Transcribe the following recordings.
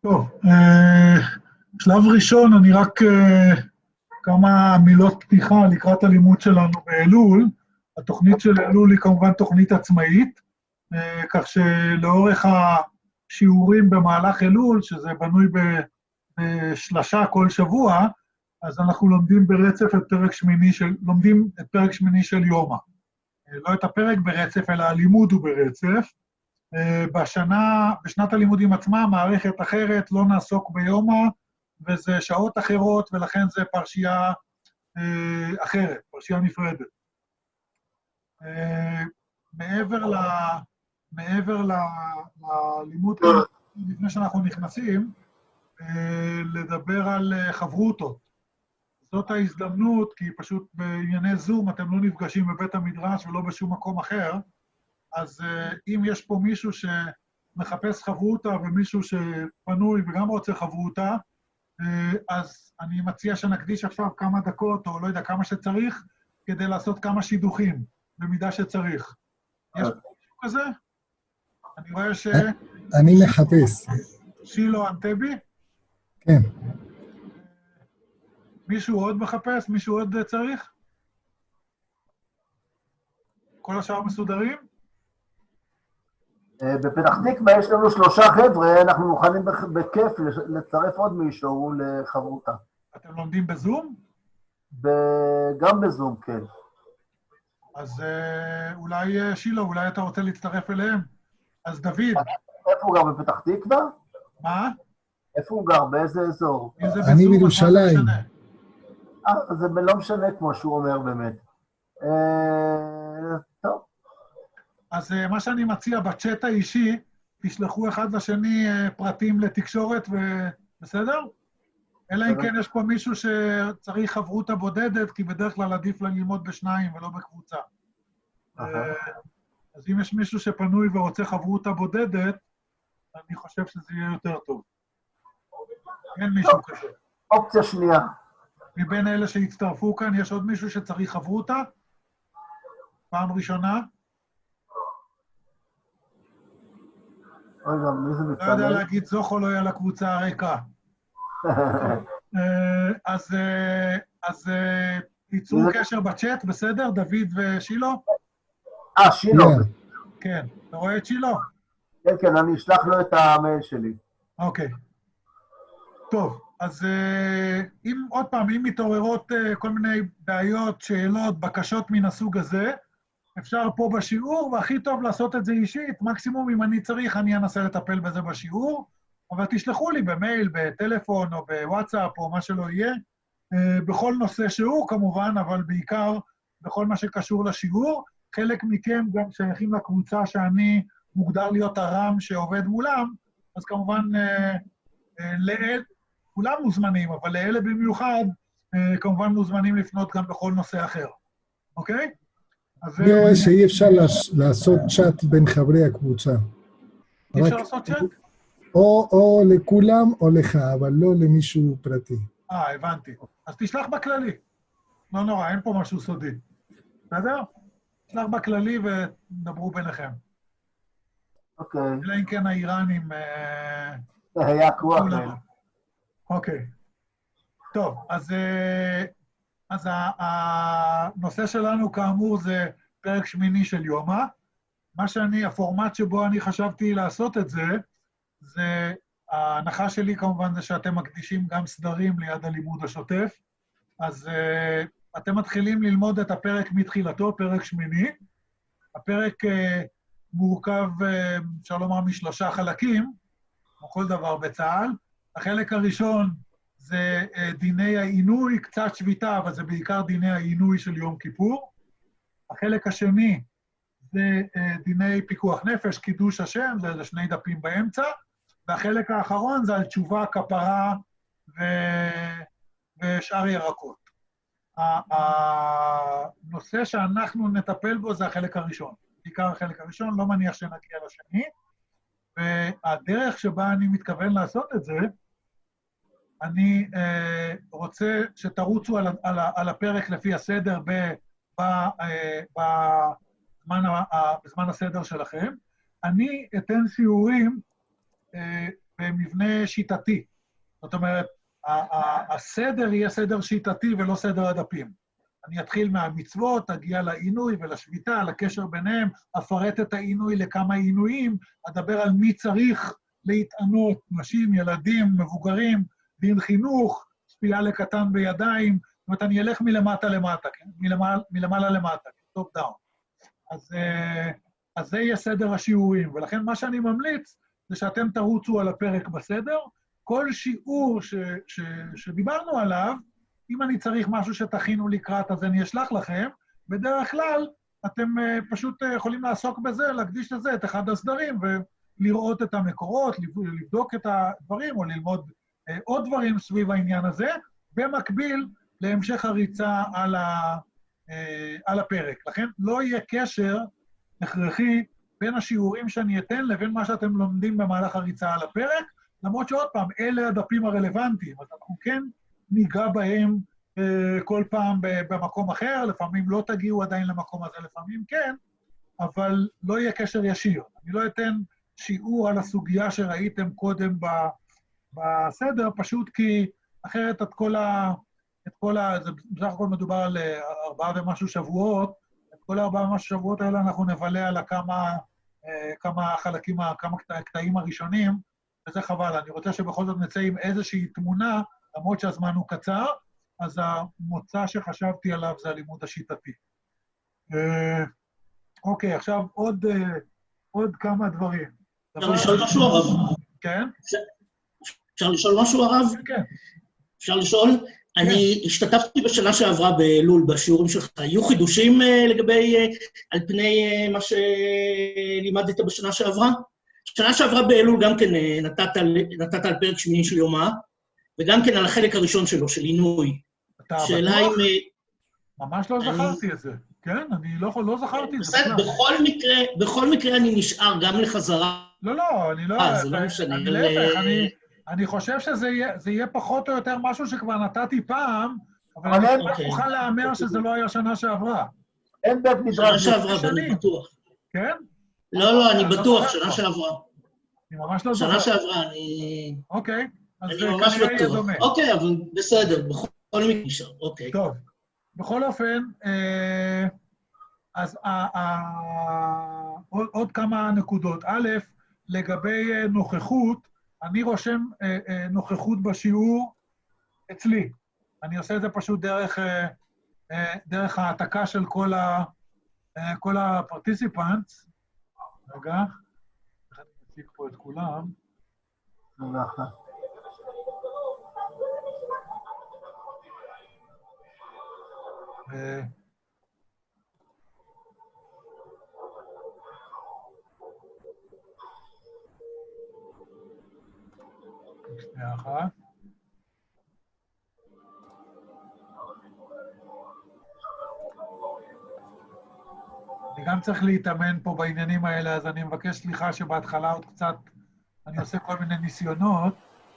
טוב, שלב ראשון, אני רק כמה מילות פתיחה לקראת הלימוד שלנו באלול. התוכנית של אלול היא כמובן תוכנית עצמאית, כך שלאורך השיעורים במהלך אלול, שזה בנוי בשלשה כל שבוע, אז אנחנו לומדים ברצף לומדים את פרק שמיני של יומא. לא את הפרק ברצף, אלא הלימוד הוא ברצף. בשנת הלימודים עצמה, מערכת אחרת, לא נעסוק ביומא, וזה שעות אחרות, ולכן זה פרשייה אחרת, פרשייה נפרדת. מעבר ללימוד, לפני שאנחנו נכנסים, לדבר על חברותות. זאת ההזדמנות, כי פשוט בענייני זום אתם לא נפגשים בבית המדרש ולא בשום מקום אחר, אז אם יש פה מישהו שמחפש חברותה ומישהו שפנוי וגם רוצה חברותה, אז אני מציע שנקדיש עכשיו כמה דקות, או לא יודע, כמה שצריך, כדי לעשות כמה שידוכים, במידה שצריך. יש פה מישהו כזה? אני רואה אני מחפש. שילו אנטבי? כן. מישהו עוד מחפש? מישהו עוד צריך? כל השאר מסודרים? בפתח תקווה יש לנו 3 חבר'ה, אנחנו מוכנים בכיף לצרף עוד מישהו לחברותה. אתם לומדים בזום? גם בזום, כן. אז אולי שילו, אולי אתה רוצה להצטרף אליהם? אז דוד. איפה הוא גר? בפתח תקווה? מה? איפה הוא גר? באיזה אזור? אני בירושלים. זה לא משנה כמו שהוא אומר באמת. טוב. אז מה שאני מציע בצ'אט האישי, תשלחו אחד לשני פרטים לתקשורת, בסדר? אלא אם כן יש פה מישהו שצריך חברותה בודדת, כי בדרך כלל עדיף ללמוד בשניים ולא בקבוצה. אז אם יש מישהו שפנוי ורוצה חברותה בודדת, אני חושב שזה יהיה יותר טוב. אין מישהו כזה. אופציה שנייה. מבין אלה שהצטרפו כאן, יש עוד מישהו שצריך חברותה? פעם ראשונה? רגע, מי זה מצלם? לא יודע להגיד זוכו לא יהיה לקבוצה הריקה. אז תיצרו קשר בצ'אט, בסדר? דוד ושילו? שילו. כן, אתה רואה את שילו? כן, כן, אני אשלח לו את המייל שלי. אוקיי. טוב, אז עוד פעם, אם מתעוררות כל מיני בעיות, שאלות, בקשות מן הסוג הזה, אפשר פה בשיעור, והכי טוב לעשות את זה אישית, מקסימום אם אני צריך, אני אנסה לטפל בזה בשיעור, אבל תשלחו לי במייל, בטלפון או בוואטסאפ או מה שלא יהיה, בכל נושא שהוא כמובן, אבל בעיקר בכל מה שקשור לשיעור. חלק מכם גם שייכים לקבוצה שאני מוגדר להיות הרם שעובד מולם, אז כמובן כולם מוזמנים, אבל לאלה במיוחד, כמובן מוזמנים לפנות גם בכל נושא אחר. אוקיי? אני רואה שאי אפשר לעשות צ'אט בין חברי הקבוצה. אי אפשר לעשות צ'אט? או לכולם או לך, אבל לא למישהו פרטי. הבנתי. אז תשלח בכללי. לא נורא, אין פה משהו סודי. בסדר? תשלח בכללי ודברו ביניכם. אוקיי. אלא אם כן האיראנים... זה היה כוח להם. אוקיי. טוב, אז הנושא שלנו כאמור זה פרק שמיני של יומא. הפורמט שבו אני חשבתי לעשות את זה, זה ההנחה שלי כמובן זה שאתם מקדישים גם סדרים ליד הלימוד השוטף, אז אתם מתחילים ללמוד את הפרק מתחילתו, פרק שמיני. הפרק מורכב, אפשר לומר, מ3 חלקים, כמו כל דבר בצה"ל. החלק הראשון זה דיני העינוי, קצת שביתה, אבל זה בעיקר דיני העינוי של יום כיפור. החלק השני זה דיני פיקוח נפש, קידוש השם, זה 2 דפים באמצע. והחלק האחרון זה על תשובה, כפרה ושאר ירקות. הנושא שאנחנו נטפל בו זה החלק הראשון. בעיקר החלק הראשון, לא מניח שנגיע לשני. והדרך שבה אני מתכוון לעשות את זה, אני רוצה שתרוצו על הפרק לפי הסדר בזמן הסדר שלכם. אני אתן שיעורים במבנה שיטתי. זאת אומרת, הסדר יהיה סדר שיטתי ולא סדר הדפים. אני אתחיל מהמצוות, אגיע לעינוי ולשביתה, לקשר ביניהם, אפרט את העינוי לכמה עינויים, אדבר על מי צריך להתענות, נשים, ילדים, מבוגרים, דין חינוך, צפייה לקטן בידיים, זאת אומרת, אני אלך מלמטה למטה, כן? מלמעלה למטה, טופ דאון. אז זה יהיה סדר השיעורים, ולכן מה שאני ממליץ זה שאתם תרוצו על הפרק בסדר, כל שיעור שדיברנו עליו, אם אני צריך משהו שתכינו לקראת, אז אני אשלח לכם. בדרך כלל, אתם פשוט יכולים לעסוק בזה, להקדיש לזה את אחד הסדרים, ולראות את המקורות, לבדוק את הדברים, או ללמוד עוד דברים סביב העניין הזה, במקביל להמשך הריצה על הפרק. לכן לא יהיה קשר הכרחי בין השיעורים שאני אתן לבין מה שאתם לומדים במהלך הריצה על הפרק, למרות שעוד פעם, אלה הדפים הרלוונטיים, אז אנחנו כן ניגע בהם כל פעם במקום אחר, לפעמים לא תגיעו עדיין למקום הזה, לפעמים כן, אבל לא יהיה קשר ישיר. אני לא אתן שיעור על הסוגיה שראיתם קודם בסדר, פשוט כי אחרת את כל זה בסך הכל מדובר על 4 ומשהו שבועות, את כל 4 ומשהו שבועות האלה אנחנו נבלה על כמה חלקים, כמה קטעים הראשונים, וזה חבל. אני רוצה שבכל זאת נצא עם איזושהי תמונה, למרות שהזמן הוא קצר, אז המוצא שחשבתי עליו זה הלימוד השיטתי. אוקיי, עכשיו עוד כמה דברים. אפשר לשאול משהו, הרב? כן? אפשר לשאול משהו, הרב? כן. אפשר לשאול? אני השתתפתי בשנה שעברה באלול, בשיעורים שלך. היו חידושים לגבי, על פני מה שלימדת בשנה שעברה? שנה שעברה באלול גם כן נתת על פרק שמיני של יומא, וגם כן על החלק הראשון שלו, של עינוי. אתה שאלה אם... ממש לא זכרתי את זה. כן, אני לא זכרתי את זה. בסדר, בכל מקרה אני נשאר גם לחזרה. לא, אני לא... זה לא משנה. אני חושב שזה יהיה פחות או יותר משהו שכבר נתתי פעם, אבל אני מוכן לאמר שזה לא היה שנה שעברה. אין בית מדרש. שנה שעברה, אני בטוח. כן? לא, אני בטוח, שנה שעברה. אני ממש לא זוכר. שנה שעברה, אני... אוקיי, אז אני ממש בטוח. אוקיי, אבל בסדר, בכל מקרה נשאר, אוקיי. טוב, בכל אופן, אז עוד כמה נקודות. א', לגבי נוכחות, אני רושם נוכחות בשיעור אצלי. אני עושה את זה פשוט דרך העתקה של כל הפרטיסיפנטס. רגע, אני מציג פה את כולם. שנייה אחת. אני גם צריך להתאמן פה בעניינים האלה, אז אני מבקש סליחה שבהתחלה עוד קצת אני עושה כל מיני ניסיונות.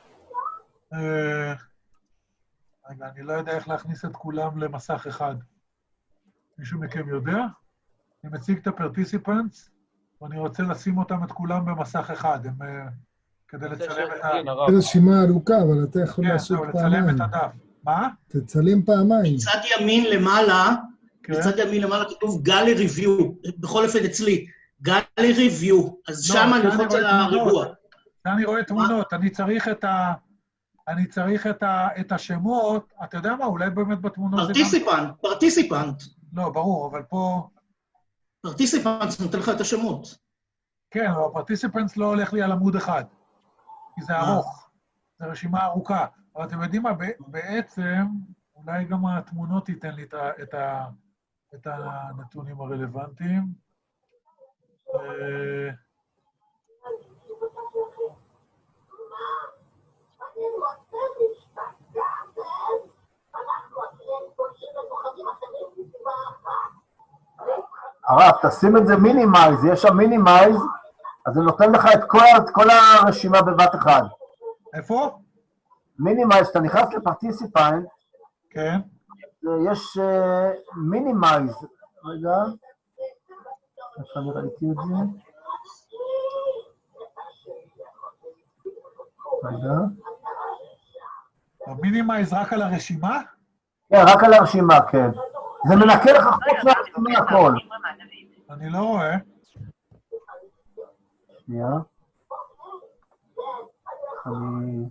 רגע, אני לא יודע איך להכניס את כולם למסך אחד. מישהו מכם יודע? אני מציג את הפרטיסיפנטס, ואני רוצה לשים אותם את כולם במסך אחד, כדי לצלם את ה... זו רשימה ארוכה, אבל אתה יכול לעשות פעמיים. לצלם את הדף. מה? תצלם פעמיים. בצד ימין למעלה כתוב גאלי ריוויו, בכל אופן אצלי, גאלי ריוויו, אז שם אני לוחץ על הריבוע. אני רואה תמונות, אני צריך את השמות, אתה יודע מה, אולי באמת בתמונות... פרטיסיפנט. לא, ברור, אבל פה... פרטיסיפנט, נותן לך את השמות. כן, אבל הפרטיסיפנט לא הולך לי על עמוד אחד, כי זה ארוך, זו רשימה ארוכה. אבל אתם יודעים מה, בעצם, אולי גם התמונות ייתן לי את הנתונים הרלוונטיים. הרב, תשים את זה מינימייז, יש שם מינימייז, אז זה נותן לך את כל הרשימה בבת אחד. איפה? מינימייז, אתה נכנס לפרטיסיפנט, כן. יש מינימייז, רגע, איפה אני ראיתי את זה? רגע. המינימייז רק על הרשימה? כן, רק על הרשימה, כן. זה מנקה לך חוץ מהרשימה הכל. אני לא רואה. שנייה. אני...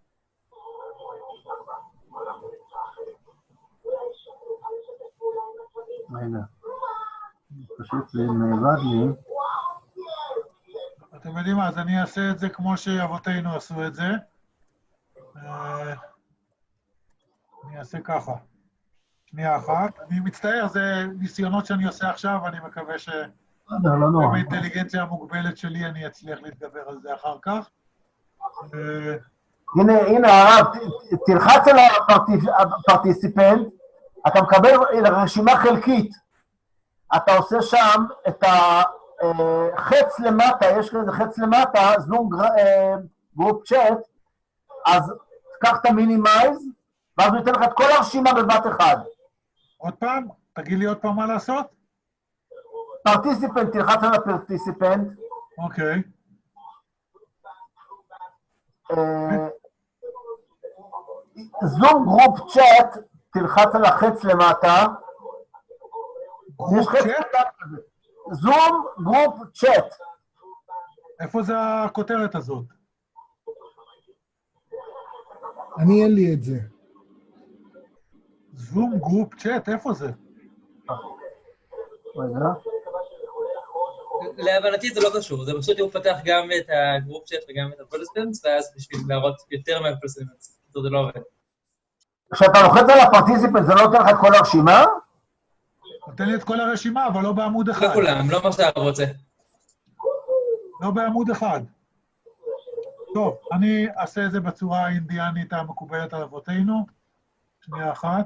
רגע. פשוט זה נאבד לי. אתם יודעים מה, אז אני אעשה את זה כמו שאבותינו עשו את זה. אני אעשה ככה. שנייה אחת. אני מצטער, זה ניסיונות שאני עושה עכשיו, אני מקווה עם האינטליגנציה המוגבלת שלי אני אצליח להתגבר על זה אחר כך. הנה הרב, תלחץ על הפרטיסיפנט, אתה מקבל רשימה חלקית. אתה עושה שם את החץ למטה, יש כזה חץ למטה, זום גרופ צ'אט, אז תקח את המינימייז, ואז הוא ייתן לך את כל הרשימה בבת אחד. עוד פעם? תגיד לי עוד פעם מה לעשות? פרטיסיפנט, תלחץ על הפרטיסיפנט. אוקיי. זום גרופ צ'אט, תלחץ על החץ למטה. גרופ צ'אט? זום גרופ צ'אט. איפה זה הכותרת הזאת? אני אין לי את זה. זום גרופ צ'אט, איפה זה? רגע. להבנתי זה לא קשור, זה פשוט הוא פתח גם את הגרופ צ'אט וגם את הפרטיסיפנטס, ואז בשביל להראות יותר מהפרטיסיפנטס, זה לא עובד. כשאתה לוחץ על הפרטיסיפנט, זה לא נותן לך את כל הרשימה? נותן לי את כל הרשימה, אבל לא בעמוד אחד. לא כולם, לא מה שאתה רוצה. לא בעמוד אחד. טוב, אני אעשה את זה בצורה האינדיאנית המקובלת על אבותינו. שנייה אחת.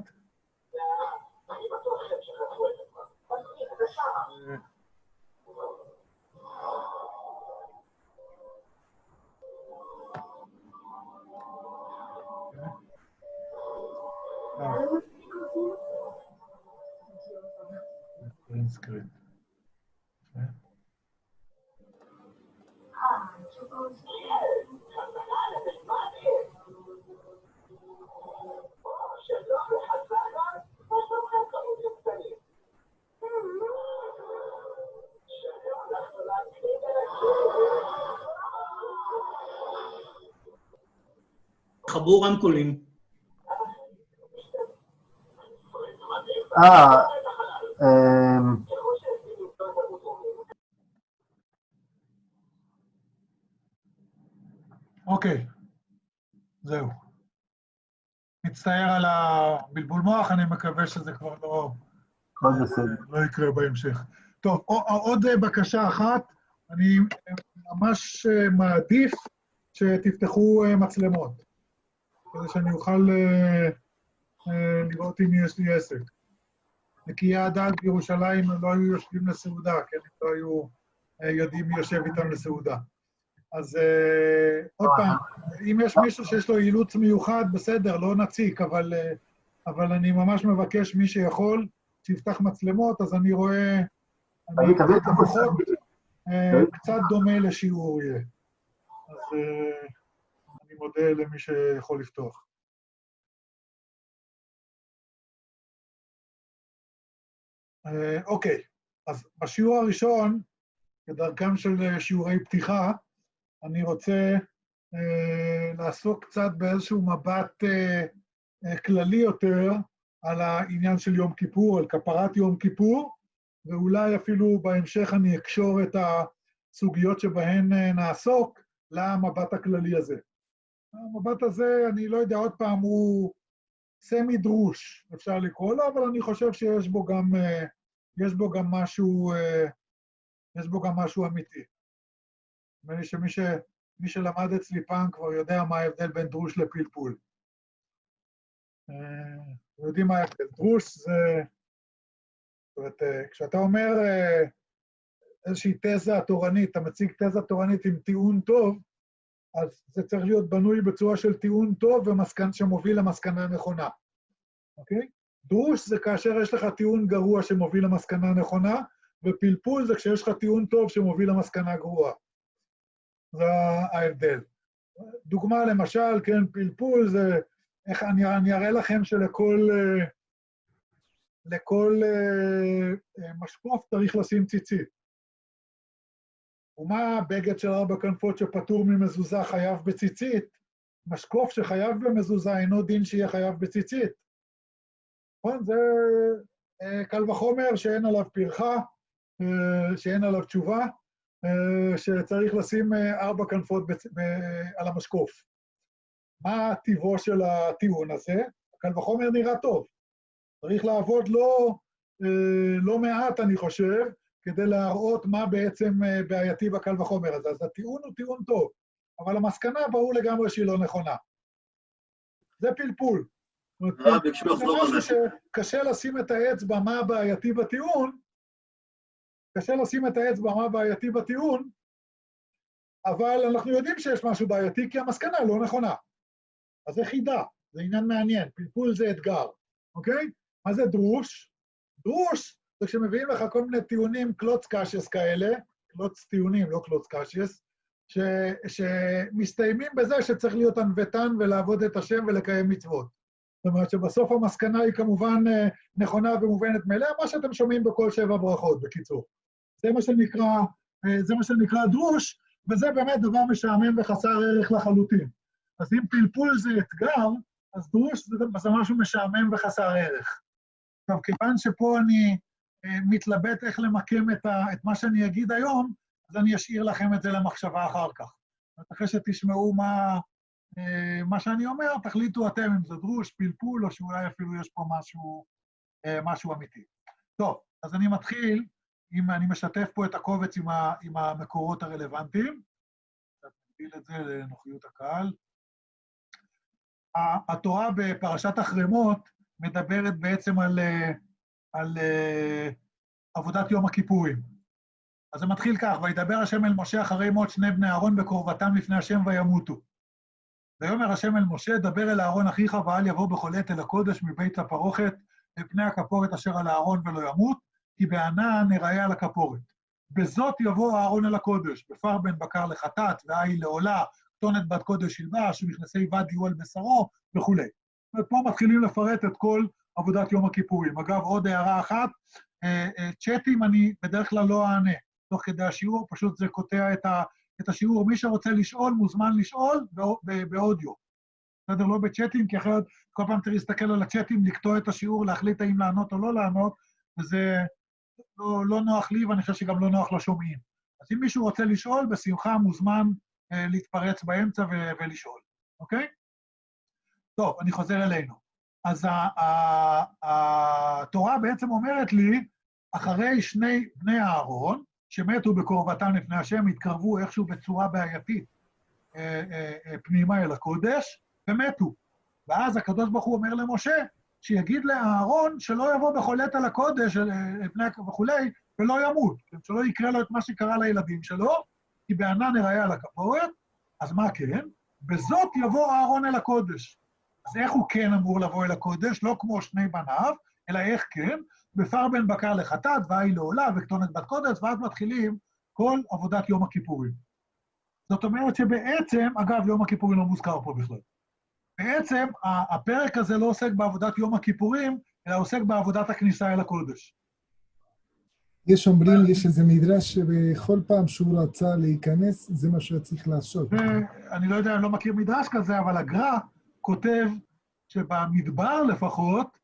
סקרין. חבור רמקולים. אוקיי, זהו. מצטער על הבלבול מוח, אני מקווה שזה כבר לא יקרה בהמשך. טוב, עוד בקשה אחת, אני ממש מעדיף שתפתחו מצלמות, כדי שאני אוכל לראות אם יש לי עסק. נקיי הדעת בירושלים לא היו יושבים לסעודה, כן, הם לא היו יודעים מי יושב איתם לסעודה. אז עוד פעם, אם יש מישהו שיש לו אילוץ מיוחד, בסדר, לא נציק, אבל אני ממש מבקש מי שיכול, שיפתח מצלמות, אז אני רואה, לפחות קצת דומה לשיעור יהיה. אז אני מודה למי שיכול לפתוח. אוקיי, אז בשיעור הראשון, כדרכם של שיעורי פתיחה, אני רוצה לעסוק קצת באיזשהו מבט כללי יותר על העניין של יום כיפור, על כפרת יום כיפור, ואולי אפילו בהמשך אני אקשור את הסוגיות שבהן נעסוק למבט הכללי הזה. המבט הזה, אני לא יודע, עוד פעם, הוא סמי דרוש, אפשר לקרוא לו, אבל אני חושב שיש בו גם משהו אמיתי. נדמה לי שמי שלמד אצלי פעם כבר יודע מה ההבדל בין דרוש לפלפול. יודעים מה ההבדל. דרוש זה... זאת אומרת, כשאתה אומר איזושהי תזה תורנית, אתה מציג תזה תורנית עם טיעון טוב, אז זה צריך להיות בנוי בצורה של טיעון טוב שמוביל למסקנה נכונה. אוקיי? דרוש זה כאשר יש לך טיעון גרוע שמוביל למסקנה נכונה, ופלפול זה כשיש לך טיעון טוב שמוביל למסקנה גרועה. זה ההבדל. דוגמה למשל, כן, פלפול זה, איך אני אראה לכם לכל משקוף צריך לשים ציצית. ומה הבגד של 4 כנפות שפטור ממזוזה חייב בציצית? משקוף שחייב במזוזה אינו דין שיהיה חייב בציצית. נכון? זה קל וחומר שאין עליו פרחה, שאין עליו תשובה, שצריך לשים 4 כנפות על המשקוף. מה טיבו של הטיעון הזה? קל וחומר נראה טוב. צריך לעבוד לא מעט, אני חושב, כדי להראות מה בעצם בעייתי בקל וחומר הזה. אז הטיעון הוא טיעון טוב, אבל המסקנה ברור לגמרי שהיא לא נכונה. זה פלפול. זה משהו שקשה לשים את האצבע מה בעייתי בטיעון, אבל אנחנו יודעים שיש משהו בעייתי, כי המסקנה לא נכונה. אז זה חידה, זה עניין מעניין, פלפול זה אתגר, אוקיי? מה זה דרוש? דרוש זה כשמביאים לך כל מיני טיעונים קלוץ קשס כאלה, קלוץ טיעונים, לא קלוץ קשס, שמסתיימים בזה שצריך להיות ענוותן ולעבוד את השם ולקיים מצוות. זאת אומרת שבסוף המסקנה היא כמובן נכונה ומובנת מאליה, מה שאתם שומעים בכל 7 ברכות, בקיצור. זה מה שנקרא דרוש, וזה באמת דבר משעמם וחסר ערך לחלוטין. אז אם פלפול זה אתגר, אז דרוש זה משהו משעמם וחסר ערך. עכשיו, כיוון שפה אני מתלבט איך למקם את מה שאני אגיד היום, אז אני אשאיר לכם את זה למחשבה אחר כך. אחרי שתשמעו מה שאני אומר, תחליטו אתם אם זה דרוש, פלפול, או שאולי אפילו יש פה משהו אמיתי. טוב, אז אני מתחיל, אני משתף פה את הקובץ עם המקורות הרלוונטיים. נגדיל את זה לנוחיות הקהל. התורה בפרשת החרמות מדברת בעצם על עבודת יום הכיפורים. אז זה מתחיל כך, וידבר השם אל משה אחרי מות 2 בני אהרון בקרבתם לפני השם וימותו. ויאמר השם אל משה, דבר אל אהרון אחיך ואל יבוא בכל עת אל הקודש מבית הפרוכת לפני הכפורת אשר על אהרון ולא ימות, כי בענן נראה על הכפורת. בזאת יבוא אהרון אל הקודש, בפר בן בקר לחטאת, ועי לעולה, כתונת בת קודש ילבש, ומכנסי בד יהיו על בשרו, וכו'. ופה מתחילים לפרט את כל עבודת יום הכיפורים. אגב, עוד הערה אחת, צ'אטים אני בדרך כלל לא אענה, תוך כדי השיעור, פשוט זה קוטע את השיעור. מי שרוצה לשאול, מוזמן לשאול באודיו. בסדר, לא בצ'אטים, כי אחרת כל פעם צריך להסתכל על הצ'אטים, לקטוע את השיעור, להחליט האם לענות או לא לענות, וזה לא נוח לי, ואני חושב שגם לא נוח לשומעים. אז אם מישהו רוצה לשאול, בשמחה מוזמן להתפרץ באמצע ולשאול, אוקיי? טוב, אני חוזר אלינו. אז התורה בעצם אומרת לי, אחרי 2 בני אהרון, שמתו בקרבתם לפני השם, התקרבו איכשהו בצורה בעייתית פנימה אל הקודש, ומתו. ואז הקדוש ברוך הוא אומר למשה, שיגיד לאהרון שלא יבוא בכל עת על הקודש וכולי, ולא ימות, שלא יקרה לו את מה שקרה לילדים שלו, כי בענן נראה על הכפורת, אז מה כן? בזאת יבוא אהרון אל הקודש. אז איך הוא כן אמור לבוא אל הקודש? לא כמו 2 בניו, אלא איך כן? בפר בן בקר לחטאת, ועי לעולה, וכתונת בת קודש, ואז מתחילים כל עבודת יום הכיפורים. זאת אומרת שבעצם, אגב, יום הכיפורים לא מוזכר פה בכלל. בעצם הפרק הזה לא עוסק בעבודת יום הכיפורים, אלא עוסק בעבודת הכניסה אל הקודש. יש אומרים, יש איזה מדרש שבכל פעם שהוא רצה להיכנס, זה מה שהוא צריך לעשות. אני לא יודע, אני לא מכיר מדרש כזה, אבל הגר"א כותב שבמדבר לפחות,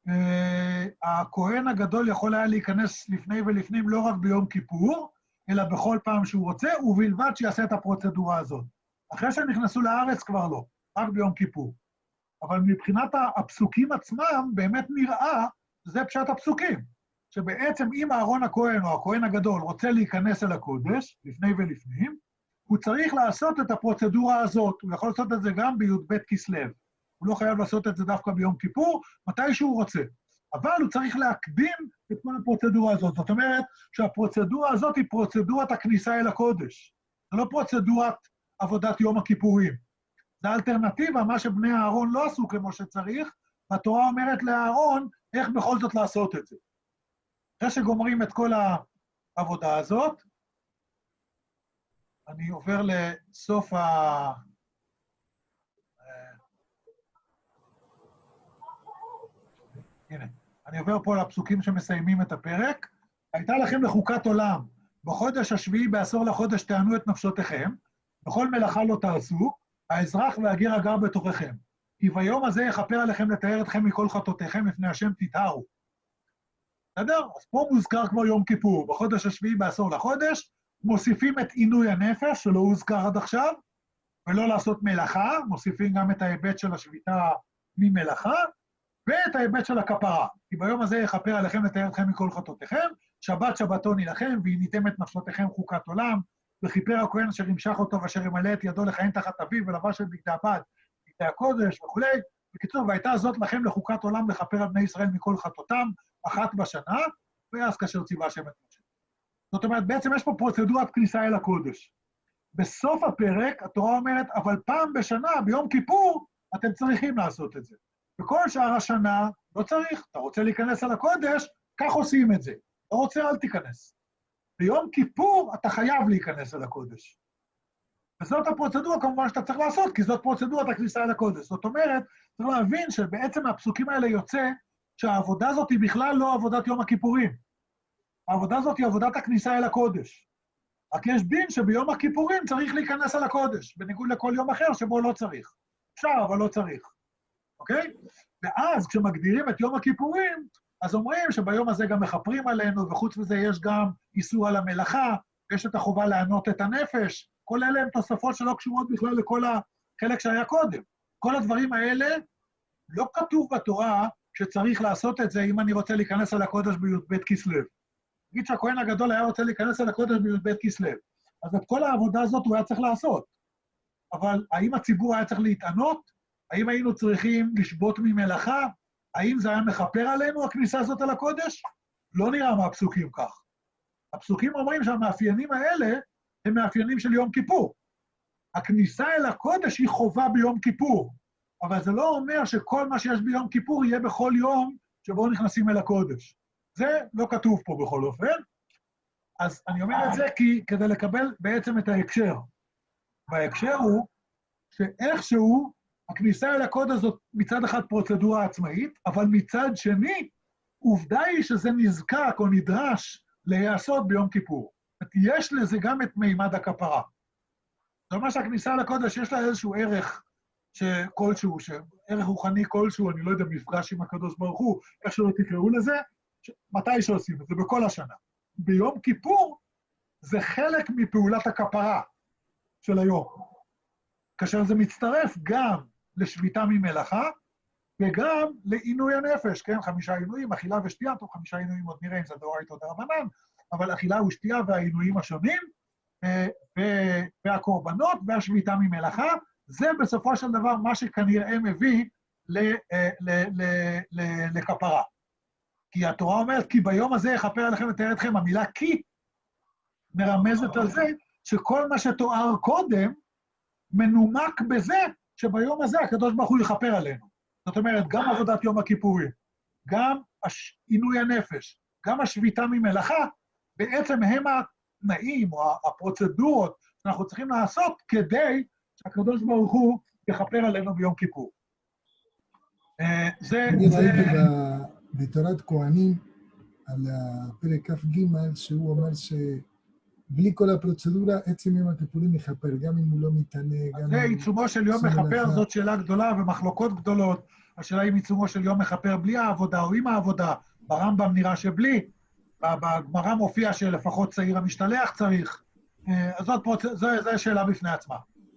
הכהן הגדול יכול היה להיכנס לפני ולפנים לא רק ביום כיפור, אלא בכל פעם שהוא רוצה, ובלבד שיעשה את הפרוצדורה הזאת. אחרי שהם נכנסו לארץ כבר לא, רק ביום כיפור. אבל מבחינת הפסוקים עצמם, באמת נראה, זה פשט הפסוקים, שבעצם אם אהרון הכהן או הכהן הגדול רוצה להיכנס אל הקודש, לפני ולפנים, הוא צריך לעשות את הפרוצדורה הזאת, הוא יכול לעשות את זה גם בי"ב כסלו. הוא לא חייב לעשות את זה דווקא ביום כיפור, מתי שהוא רוצה. אבל הוא צריך להקדים את כל הפרוצדורה הזאת. זאת אומרת שהפרוצדורה הזאת היא פרוצדורת הכניסה אל הקודש. זה לא פרוצדורת עבודת יום הכיפורים. זה האלטרנטיבה, מה שבני אהרון לא עשו כמו שצריך, והתורה אומרת לאהרון איך בכל זאת לעשות את זה. אחרי שגומרים את כל העבודה הזאת, אני עובר לסוף הנה, אני עובר פה לפסוקים שמסיימים את הפרק. הייתה לכם לחוקת עולם, בחודש השביעי בעשור לחודש תענו את נפשותיכם, בכל מלאכה לא תעשו, האזרח והגר הגר בתוככם. כי ביום הזה יכפר עליכם לתאר אתכם מכל חטאותיכם, לפני השם תתארו. בסדר? אז פה מוזכר כבר יום כיפור, בחודש השביעי בעשור לחודש, מוסיפים את עינוי הנפש, שלא הוזכר עד עכשיו, ולא לעשות מלאכה, מוסיפים גם את ההיבט של השביתה ממלאכה, ואת ההיבט של הכפרה. כי ביום הזה יכפר עליכם לתאר אתכם מכל חטאותיכם, שבת שבתון יילחם, והניתם את נפשותיכם חוקת עולם, וכיפר הכהן אשר ימשך אותו, ואשר ימלא את ידו לכהן תחת אביו, ולבש את בגדי הבד, בגדי הקודש וכולי. בקיצור, והייתה זאת לכם לחוקת עולם לכפר על בני ישראל מכל חטאותם, אחת בשנה, ואז כאשר ציווה השם את משה. זאת אומרת, בעצם יש פה פרוצדורת כניסה אל הקודש. בסוף הפרק, התורה אומרת, אבל פעם בשנה, ביום כיפור, אתם צריכים לעשות את זה. בכל שאר השנה, לא צריך. אתה רוצה להיכנס אל הקודש, כך עושים את זה. לא רוצה, אל תיכנס. ביום כיפור, אתה חייב להיכנס אל הקודש. וזאת הפרוצדורה, כמובן, שאתה צריך לעשות, כי זאת פרוצדורת הכניסה אל הקודש. זאת אומרת, צריך להבין שבעצם מהפסוקים האלה יוצא שהעבודה הזאת היא בכלל לא עבודת יום הכיפורים. העבודה הזאת היא עבודת הכניסה אל הקודש. רק יש דין שביום הכיפורים צריך להיכנס אל הקודש, בניגוד לכל יום אחר שבו לא צריך. אפשר, אבל לא צריך. אוקיי? ואז כשמגדירים את יום הכיפורים, אז אומרים שביום הזה גם מחפרים עלינו, וחוץ מזה יש גם איסור על המלאכה, יש את החובה לענות את הנפש, כל אלה הם תוספות שלא קשורות בכלל לכל החלק שהיה קודם. כל הדברים האלה לא כתוב בתורה שצריך לעשות את זה אם אני רוצה להיכנס אל הקודש בי"ב כסלו. נגיד שהכהן הגדול היה רוצה להיכנס אל הקודש בי"ב כסלו, אז את כל העבודה הזאת הוא היה צריך לעשות. אבל האם הציבור היה צריך להתענות? האם היינו צריכים לשבות ממלאכה? האם זה היה מכפר עלינו, הכניסה הזאת אל הקודש? לא נראה מהפסוקים כך. הפסוקים אומרים שהמאפיינים האלה הם מאפיינים של יום כיפור. הכניסה אל הקודש היא חובה ביום כיפור, אבל זה לא אומר שכל מה שיש ביום כיפור יהיה בכל יום שבו נכנסים אל הקודש. זה לא כתוב פה בכל אופן. אז אני אומר את זה כדי לקבל בעצם את ההקשר. וההקשר הוא שאיכשהו הכניסה אל הקודש זאת מצד אחד פרוצדורה עצמאית, אבל מצד שני, עובדה היא שזה נזקק או נדרש להיעשות ביום כיפור. יש לזה גם את מימד הכפרה. זאת אומרת שהכניסה לקודש יש לה איזשהו ערך כלשהו, ערך רוחני כלשהו, אני לא יודע, מפגש עם הקדוש ברוך הוא, איך שלא תקראו לזה, מתי שעושים את זה? בכל השנה. ביום כיפור זה חלק מפעולת הכפרה של היום. כאשר זה מצטרף גם לשביתה ממלאכה, וגם לעינוי הנפש, כן? 5 עינויים, אכילה ושתייה, טוב, 5 עינויים עוד נראה אם זה דאורייתא דרבנן, אבל אכילה ושתייה והעינויים השונים, והקורבנות והשביתה ממלאכה, זה בסופו של דבר מה שכנראה מביא לכפרה. כי התורה אומרת, כי ביום הזה יכפר עליכם לתאר אתכם, המילה כי מרמזת על זה שכל מה שתואר קודם מנומק בזה שביום הזה הקדוש ברוך הוא יכפר עלינו. זאת אומרת, גם עבודת יום הכיפורים, גם עינוי הנפש, גם השביתה ממלאכה, בעצם הם התנאים או הפרוצדורות שאנחנו צריכים לעשות כדי שהקדוש ברוך הוא יכפר עלינו ביום כיפור. אני ראיתי בתורת כהנים על הפרק כ"ג שהוא אומר שבלי כל הפרוצדורה עצם יום הכיפורים יכפר, גם אם הוא לא מתענה. זה עיצומו של יום מכפר, זאת שאלה גדולה ומחלוקות גדולות. השאלה אם עיצומו של יום מכפר בלי העבודה או עם העבודה. ברמב"ם נראה שבלי, בגמרא מופיע שלפחות צעיר המשתלח צריך. אז זו שאלה בפני עצמה.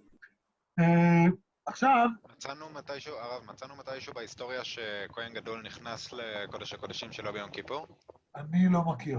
עכשיו... מצאנו מתישהו בהיסטוריה שכהן גדול נכנס לקודש הקודשים שלו ביום כיפור? אני לא מכיר.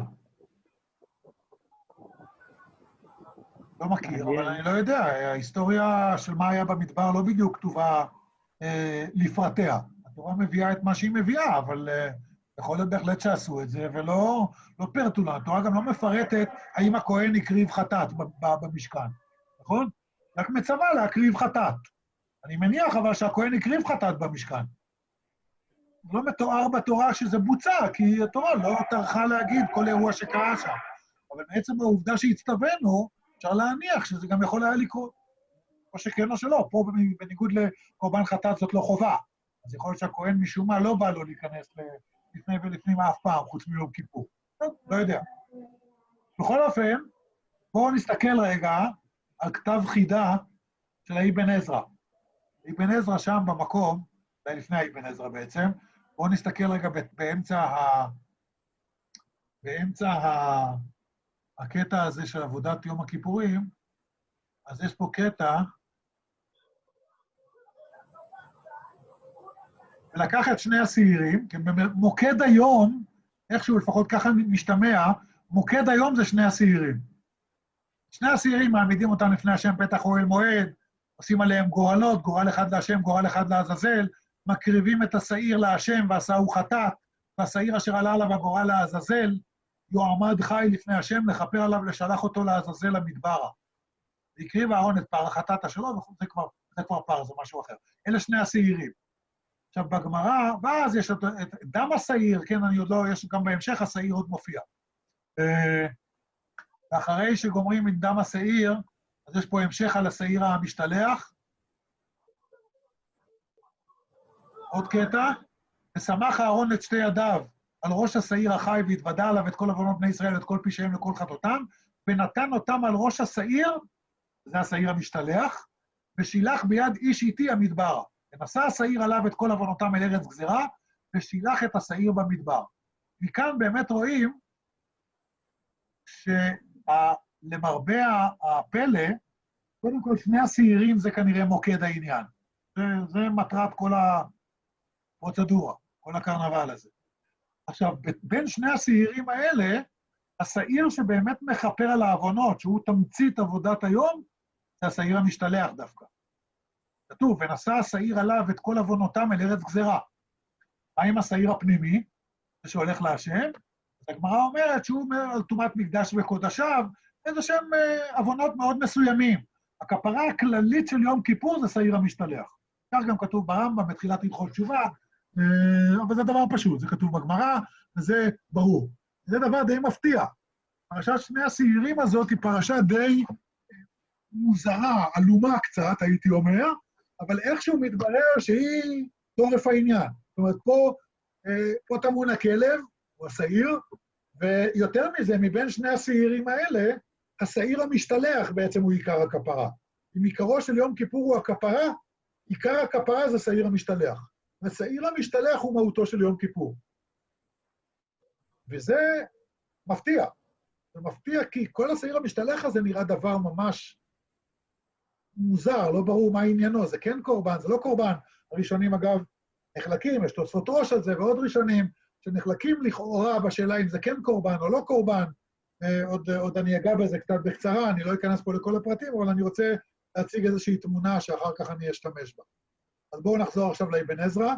לא מכיר, אבל אני לא יודע. ההיסטוריה של מה היה במדבר לא בדיוק כתובה לפרטיה. התורה מביאה את מה שהיא מביאה, אבל יכול להיות בהחלט שעשו את זה, ולא פרטו לה. התורה גם לא מפרטת האם הכהן הקריב חטאת במשכן, נכון? רק מצווה להקריב חטאת. אני מניח אבל שהכהן הקריב חטאת במשכן. לא מתואר בתורה שזה בוצע, כי התורה לא טרחה להגיד כל אירוע שקרה שם. אבל בעצם העובדה שהצטווינו, אפשר להניח שזה גם יכול היה לקרות. או שכן או שלא, פה בניגוד לקורבן חטאת זאת לא חובה. אז יכול להיות שהכהן משום מה לא בא לו להיכנס לפני ולפנים אף פעם, חוץ מיום כיפור. לא יודע. בכל אופן, בואו נסתכל רגע על כתב חידה של האבן עזרא. אבן עזרא שם במקום, זה לפני האבן עזרא בעצם, בואו נסתכל רגע באמצע הקטע הזה של עבודת יום הכיפורים, אז יש פה קטע, ולקח את שני השעירים, כי במוקד היום, איכשהו לפחות ככה משתמע, מוקד היום זה שני השעירים. שני השעירים מעמידים אותם לפני השם פתח אוהל מועד, עושים עליהם גורלות, גורל אחד להשם, גורל אחד לעזאזל, מקריבים את השעיר להשם ועשהו חטאת, והשעיר אשר עלה עליו הגורל לעזאזל, יועמד חי לפני השם, לכפר עליו לשלח אותו לעזאזל למדברה. והקריב אהרון את פר החטאת שלו, זה כבר פר, זה משהו אחר. אלה שני השעירים. עכשיו, בגמרא, ואז יש את דם השעיר, כן, אני עוד לא, יש גם בהמשך השעיר עוד מופיע. ואחרי שגומרים עם דם השעיר, אז יש פה המשך על השעיר המשתלח. עוד קטע, ושמח אהרון את שתי ידיו על ראש השעיר החי, והתוודע עליו את כל עוונות בני ישראל, את כל פשעיהם לכל חטאותם, ונתן אותם על ראש השעיר, זה השעיר המשתלח, ושילח ביד איש איתי המדברה. ונשא השעיר עליו את כל עוונותם אל ארץ גזירה, ושילח את השעיר במדבר. מכאן באמת רואים שלמרבה הפלא, קודם כל שני השעירים זה כנראה מוקד העניין. זה מטרת כל הפרוצדורה, כל הקרנבל הזה. עכשיו, בין שני השעירים האלה, השעיר שבאמת מכפר על העוונות, שהוא תמצית עבודת היום, זה השעיר המשתלח דווקא. כתוב, ונשא השעיר עליו את כל עוונותם אל ארץ גזירה. מה עם השעיר הפנימי, שהולך להשם? הגמרא אומרת שהוא אומר על טומאת מקדש וקודשיו, איזה שהם עוונות מאוד מסוימים. הכפרה הכללית של יום כיפור זה שעיר המשתלח. כך גם כתוב ברמב"ם בתחילת הלכות תשובה, אבל זה דבר פשוט, זה כתוב בגמרא, וזה ברור. זה דבר די מפתיע. פרשת שני השעירים הזאת היא פרשה די מוזרה, עלומה קצת, הייתי אומר, אבל איכשהו מתברר שהיא תורף העניין. זאת אומרת, פה טמון הכלב, או השעיר, ויותר מזה, מבין שני השעירים האלה, השעיר המשתלח בעצם הוא עיקר הכפרה. אם עיקרו של יום כיפור הוא הכפרה, עיקר הכפרה זה שעיר המשתלח. והשעיר המשתלח הוא מהותו של יום כיפור. וזה מפתיע. זה מפתיע כי כל השעיר המשתלח הזה נראה דבר ממש מוזר, לא ברור מה עניינו, זה כן קורבן, זה לא קורבן. הראשונים אגב נחלקים, יש תוספות ראש על זה, ועוד ראשונים שנחלקים לכאורה בשאלה אם זה כן קורבן או לא קורבן. עוד אני אגע בזה קצת בקצרה, אני לא אכנס פה לכל הפרטים, אבל אני רוצה להציג איזושהי תמונה שאחר כך אני אשתמש בה. אז בואו נחזור עכשיו לאבן עזרא.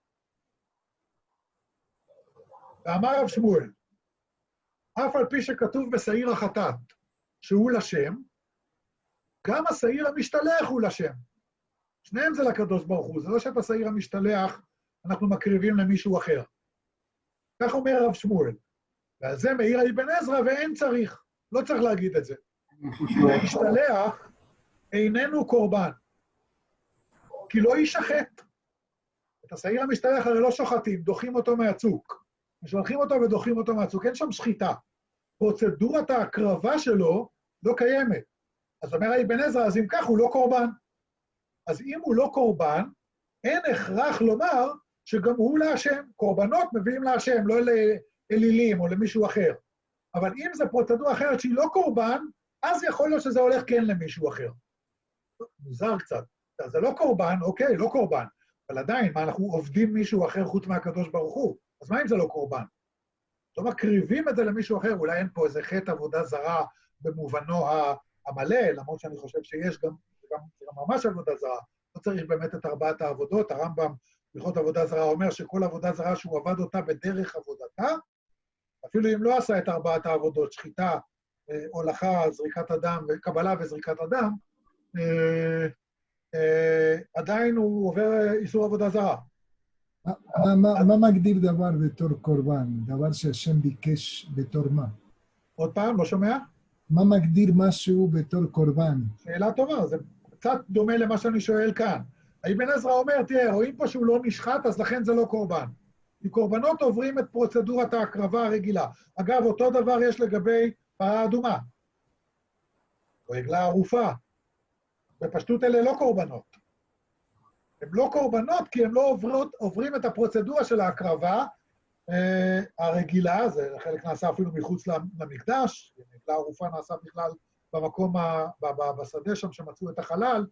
ואמר רב שמואל, אף על פי שכתוב בשעיר החטאת, שהוא לשם, גם השעיר המשתלח הוא לשם. שניהם זה לקדוש ברוך הוא, זה לא שאת השעיר המשתלח אנחנו מקריבים למישהו אחר. כך אומר רב שמואל. ועל זה מעיר אבן עזרא ואין צריך, לא צריך להגיד את זה. המשתלח איננו קורבן, כי לא יישחט. את השעיר המשתלח הרי לא שוחטים, דוחים אותו מהצוק. משלחים אותו ודוחים אותו מהצוק, אין שם שחיטה. פרוצדורת ההקרבה שלו לא קיימת. אז אומר אבן עזרא, אז אם כך הוא לא קורבן. אז אם הוא לא קורבן, אין הכרח לומר שגם הוא להשם. קורבנות מביאים להשם, לא לאלילים או למישהו אחר. אבל אם זה פרוצדורה אחרת שהיא לא קורבן, אז יכול להיות שזה הולך כן למישהו אחר. מוזר קצת. זה לא קורבן, אוקיי, לא קורבן. אבל עדיין, מה, אנחנו עובדים מישהו אחר חוץ מהקדוש ברוך הוא? אז מה אם זה לא קורבן? לא מקריבים את זה למישהו אחר, אולי אין פה איזה חטא עבודה זרה במובנו המלא, למרות שאני חושב שיש גם ממש עבודה זרה. לא צריך באמת את ארבעת העבודות. הרמב"ם בהלכות עבודה זרה אומר שכל עבודה זרה שהוא עבד אותה בדרך עבודתה, אפילו אם לא עשה את ארבעת העבודות, שחיטה, הולכה, זריקת אדם, קבלה וזריקת אדם, עדיין הוא עובר איסור עבודה זרה. מה מגדיר דבר בתור קורבן? דבר שהשם ביקש בתור מה? עוד פעם, לא שומע? מה מגדיר משהו בתור קורבן? שאלה טובה, זה קצת דומה למה שאני שואל כאן. אבן עזרא אומר, תראה, רואים פה שהוא לא נשחט, אז לכן זה לא קורבן. כי קורבנות עוברים את פרוצדורת ההקרבה הרגילה. אגב, אותו דבר יש לגבי פרה אדומה, או עגלה ערופה. בפשטות אלה לא קורבנות. הם לא קורבנות כי הם לא עוברים את הפרוצדורה של ההקרבה הרגילה, זה חלק נעשה אפילו מחוץ למקדש, עגלה ערופה נעשה בכלל במקום, בשדה שם שמצאו את החלל,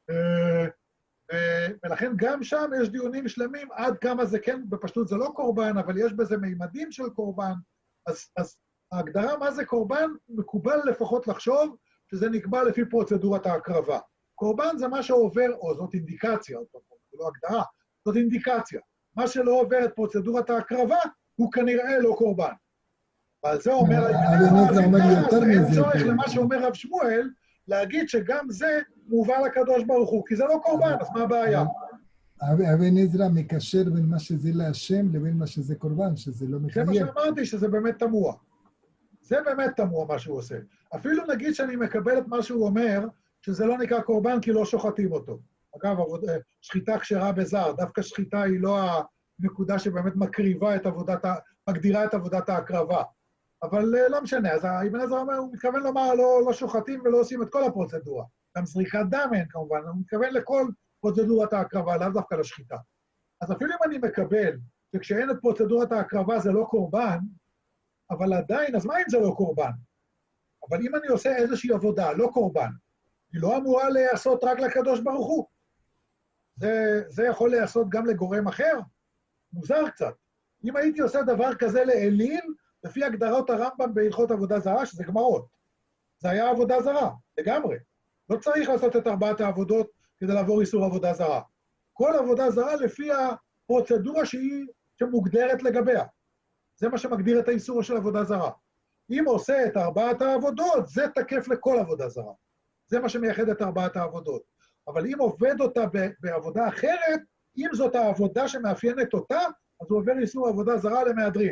ולכן גם שם יש דיונים שלמים עד כמה זה כן, בפשטות זה לא קורבן, אבל יש בזה מימדים של קורבן, אז ההגדרה מה זה קורבן, מקובל לפחות לחשוב שזה נקבע לפי פרוצדורת ההקרבה. קורבן זה מה שעובר, או זאת אינדיקציה, זה לא הגדרה, זאת אינדיקציה. מה שלא עובר את פרוצדורת ההקרבה, הוא כנראה לא קורבן. ועל זה אומר, אז אין צורך למה שאומר רב שמואל, להגיד שגם זה מובא לקדוש ברוך הוא, כי זה לא קורבן, אז מה הבעיה? אבן עזרא מקשר בין מה שזה להשם לבין מה שזה קורבן, שזה לא מחייב. זה מה שאמרתי, שזה באמת תמוה. זה באמת תמוה מה שהוא עושה. אפילו נגיד שאני מקבל את מה שהוא אומר, שזה לא נקרא קורבן כי לא שוחטים אותו. אגב, שחיטה כשרה בזר, דווקא שחיטה היא לא הנקודה שבאמת מקריבה את מגדירה את עבודת ההקרבה. אבל לא משנה, אז אבן עזרא אומר, הוא מתכוון לומר, לא שוחטים ולא עושים את כל הפרוצדורה. גם זריקת דם אין כמובן, הוא מתכוון לכל פרוצדורת ההקרבה, לאו דווקא לשחיטה. אז אפילו אם אני מקבל, שכשאין את פרוצדורת ההקרבה זה לא קורבן, אבל עדיין, אז מה אם זה לא קורבן? אבל אם אני עושה איזושהי עבודה, לא קורבן, היא לא אמורה להיעשות רק לקדוש ברוך הוא. זה יכול להיעשות גם לגורם אחר? מוזר קצת. אם הייתי עושה דבר כזה לאליל, לפי הגדרות הרמב"ם בהלכות עבודה זרה, שזה גמרות. זה היה עבודה זרה, לגמרי. לא צריך לעשות את 4 העבודות כדי לעבור איסור עבודה זרה. כל עבודה זרה לפי הפרוצדורה שמוגדרת לגביה. זה מה שמגדיר את האיסור של עבודה זרה. אם עושה את 4 העבודות, זה תקף לכל עבודה זרה. זה מה שמייחד את 4 העבודות. אבל אם עובד אותה בעבודה אחרת, אם זאת העבודה שמאפיינת אותה, אז הוא עובר איסור עבודה זרה למהדרין.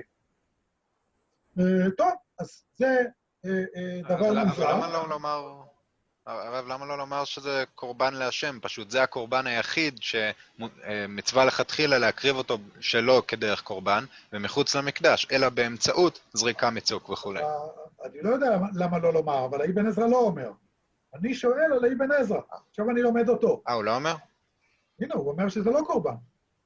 טוב, אז זה דבר מוזר. הרב, למה לא לומר שזה קורבן להשם? פשוט זה הקורבן היחיד שמצווה לכתחילה להקריב אותו שלא כדרך קורבן, ומחוץ למקדש, אלא באמצעות זריקה מצוק וכו'. אני לא יודע למה לא לומר, אבל אבן עזרא לא אומר. אני שואל על אבן עזרא, עכשיו אני לומד אותו. הוא לא אומר? הנה, הוא אומר שזה לא קורבן.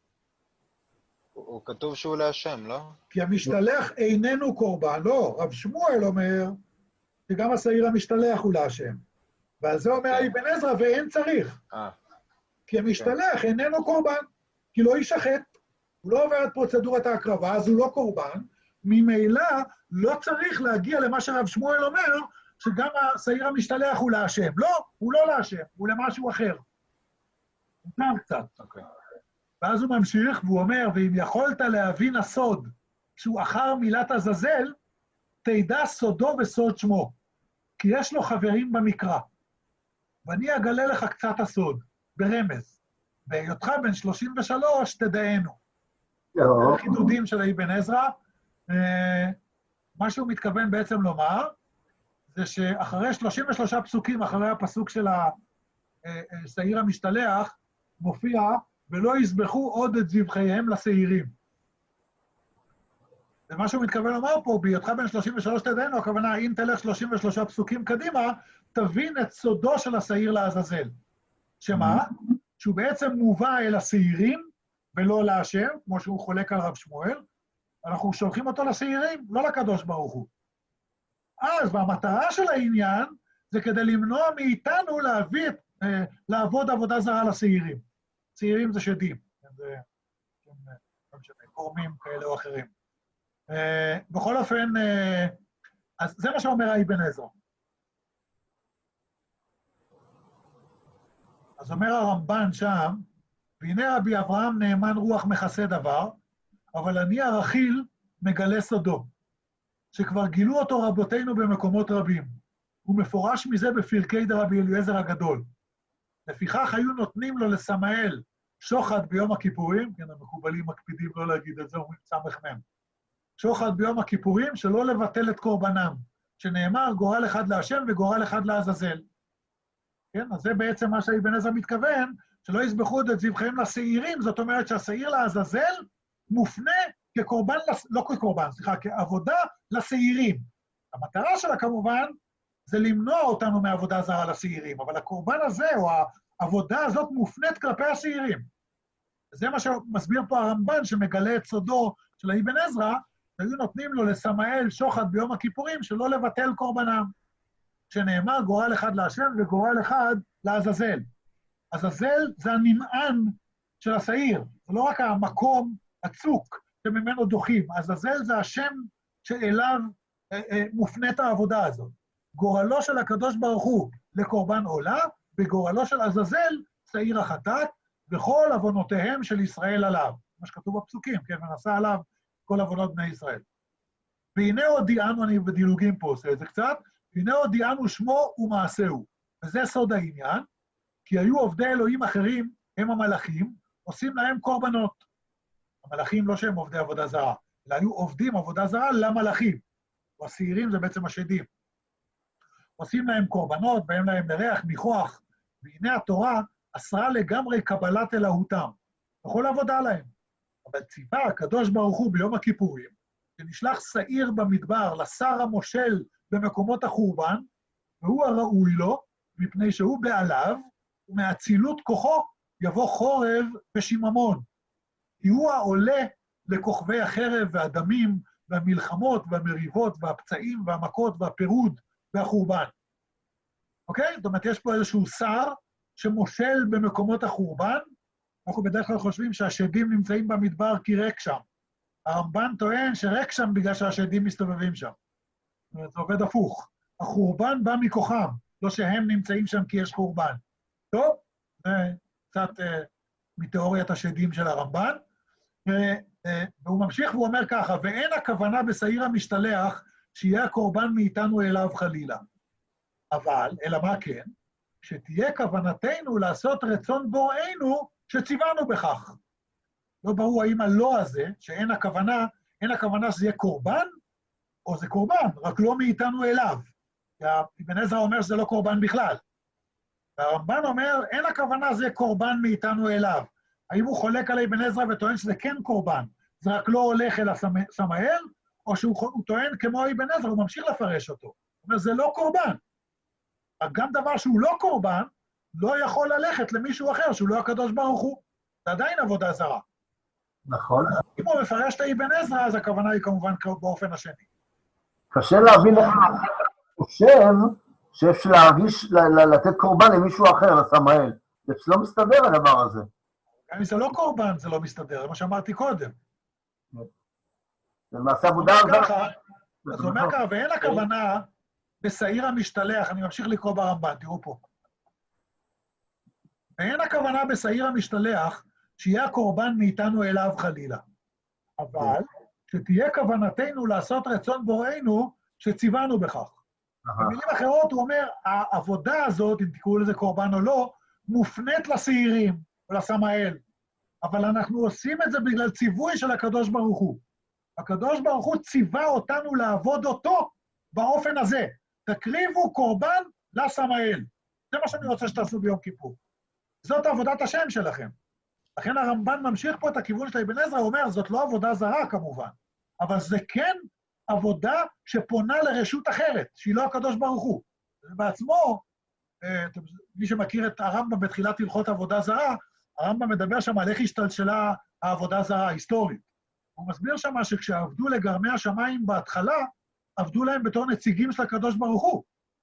הוא כתוב שהוא להשם, לא? כי המשתלח איננו קורבן, לא. רב שמואל אומר שגם השעיר המשתלח הוא להשם. ועל זה אומר אבן עזרא, ואין צריך. כי המשתלח איננו קורבן, כי לא יישחט, הוא לא עובר את פרוצדורת ההקרבה, אז הוא לא קורבן, ממילא לא צריך להגיע למה שרב שמואל אומר, שגם השעיר המשתלח הוא להשם. לא, הוא לא להשם, הוא למשהו אחר. מותר קצת. ואז הוא ממשיך, והוא אומר, ואם יכולת להבין הסוד, שהוא אחר מילת עזאזל, תדע סודו וסוד שמו, כי יש לו חברים במקרא. ואני אגלה לך קצת הסוד, ברמז. בהיותך בן 33, תדענו. זה חידודים של אבן עזרא. מה שהוא מתכוון בעצם לומר, זה שאחרי 33 פסוקים, אחרי הפסוק של השעיר המשתלח, מופיע, ולא יזבחו עוד את זבחיהם לשעירים. ומה שהוא מתכוון לומר פה, בהיותך בן 33 תדענו, הכוונה, אם תלך 33 פסוקים קדימה, תבין את סודו של השעיר לעזאזל. שמה? שהוא בעצם מובא אל השעירים, ולא להשם, כמו שהוא חולק על רב שמואל, אנחנו שולחים אותו לשעירים, לא לקדוש ברוך הוא. אז, והמטרה של העניין, זה כדי למנוע מאיתנו לעבוד עבודה זרה לשעירים. צעירים זה שדים, זה גורמים כאלה או אחרים. בכל אופן, אז זה מה שאומר אבן עזרא. אז אומר הרמב"ן שם, והנה רבי אברהם נאמן רוח מכסה דבר, אבל אני הרכיל מגלה סודו, שכבר גילו אותו רבותינו במקומות רבים, ומפורש מזה בפרקי דרבי אליעזר הגדול. לפיכך היו נותנים לו לסמאל שוחד ביום הכיפורים, כן, המקובלים מקפידים לא להגיד את זה, אומרים סמ"ם. שוחד ביום הכיפורים, שלא לבטל את קורבנם, שנאמר גורל אחד להשם וגורל אחד לעזאזל. כן, אז זה בעצם מה שאבן עזרא מתכוון, שלא יזבחו את זבחיהם לשעירים, זאת אומרת שהשעיר לעזאזל מופנה כקורבן, לא כקורבן, סליחה, כעבודה לשעירים. המטרה שלה כמובן זה למנוע אותנו מעבודה זרה לשעירים, אבל הקורבן הזה או העבודה הזאת מופנית כלפי השעירים. זה מה שמסביר פה הרמב"ן שמגלה את סודו של אבן עזרא, שהיו נותנים לו לסמאל שוחד ביום הכיפורים שלא לבטל קורבנם. שנאמר גורל אחד להשם וגורל אחד לעזאזל. עזאזל זה הנמען של השעיר, זה לא רק המקום הצוק שממנו דוחים, עזאזל זה השם שאליו מופנית העבודה הזאת. גורלו של הקדוש ברוך הוא לקורבן עולה, וגורלו של עזאזל שעיר החטאת, וכל עוונותיהם של ישראל עליו. מה שכתוב בפסוקים, כן, ונשא עליו כל עוונות בני ישראל. והנה הודיענו, אני בדילוגים פה עושה את זה קצת, והנה הודיענו שמו ומעשהו. וזה סוד העניין, כי היו עובדי אלוהים אחרים, הם המלאכים, עושים להם קורבנות. המלאכים לא שהם עובדי עבודה זרה, אלא היו עובדים עבודה זרה למלאכים. והשעירים זה בעצם השדים. עושים להם קורבנות, באים להם לריח, ניחוח, והנה התורה אסרה לגמרי קבלת אלוהותם. בכל עבודה להם. אבל ציווה הקדוש ברוך הוא ביום הכיפורים, שנשלח שעיר במדבר לשר המושל במקומות החורבן, והוא הראוי לו, מפני שהוא בעליו, ומאצילות כוחו יבוא חורב ושיממון. כי הוא העולה לכוכבי החרב והדמים, והמלחמות והמריבות והפצעים והמכות והפירוד והחורבן. אוקיי? זאת אומרת, יש פה איזשהו שר שמושל במקומות החורבן, אנחנו בדרך כלל חושבים שהשדים נמצאים במדבר כי ריק שם. הרמב"ן טוען שריק שם בגלל שהשדים מסתובבים שם. זאת אומרת, זה עובד הפוך. החורבן בא מכוחם, לא שהם נמצאים שם כי יש חורבן. טוב? זה קצת מתיאוריית השדים של הרמב"ן. והוא ממשיך והוא אומר ככה, ואין הכוונה בשעיר המשתלח שיהיה הקורבן מאיתנו אליו חלילה. אבל, אלא מה כן? שתהיה כוונתנו לעשות רצון בוראנו שציוונו בכך. לא ברור האם הלא הזה, שאין הכוונה, אין הכוונה שזה יהיה קורבן, או זה קורבן, רק לא מאיתנו אליו. אבן עזרא אומר שזה לא קורבן בכלל. והרמב"ן אומר, אין הכוונה זה קורבן מאיתנו אליו. האם הוא חולק על אבן עזרא וטוען שזה כן קורבן, זה רק לא הולך אל הסמאל, או שהוא טוען כמו אבן עזרא, הוא ממשיך לפרש אותו. הוא אומר, זה לא קורבן. גם דבר שהוא לא קורבן, לא יכול ללכת למישהו אחר, שהוא לא הקדוש ברוך הוא. זה עדיין עבודה זרה. נכון. אם הוא מפרש את אבן עזרא, אז הכוונה היא כמובן באופן השני. קשה להבין לך, הוא חושב שאפשר להרגיש, לתת קורבן למישהו אחר, לסמאל. זה לא מסתדר הדבר הזה. גם אם זה לא קורבן, זה לא מסתדר, מה שאמרתי קודם. זה למעשה עבודה זרה. אז הוא אומר ככה, ואין הכוונה בשעיר המשתלח, אני ממשיך לקרוא ברמב"ן, תראו פה. ואין הכוונה בשעיר המשתלח שיהיה הקורבן מאיתנו אליו חלילה. אבל שתהיה כוונתנו לעשות רצון בוראנו שציוונו בכך. במילים אחרות הוא אומר, העבודה הזאת, אם תקראו לזה קורבן או לא, מופנית לשעירים או לסמאל. אבל אנחנו עושים את זה בגלל ציווי של הקדוש ברוך הוא. הקדוש ברוך הוא ציווה אותנו לעבוד אותו באופן הזה. תקריבו קורבן לסמאל. זה מה שאני רוצה שתעשו ביום כיפור. זאת עבודת השם שלכם. לכן הרמב"ן ממשיך פה את הכיוון של אבן עזרא, הוא אומר, זאת לא עבודה זרה כמובן, אבל זה כן עבודה שפונה לרשות אחרת, שהיא לא הקדוש ברוך הוא. בעצמו, מי שמכיר את הרמב"ם בתחילת הלכות עבודה זרה, הרמב"ם מדבר שם על איך השתלשלה העבודה זרה ההיסטורית. הוא מסביר שם שכשעבדו לגרמי השמיים בהתחלה, עבדו להם בתור נציגים של הקדוש ברוך הוא.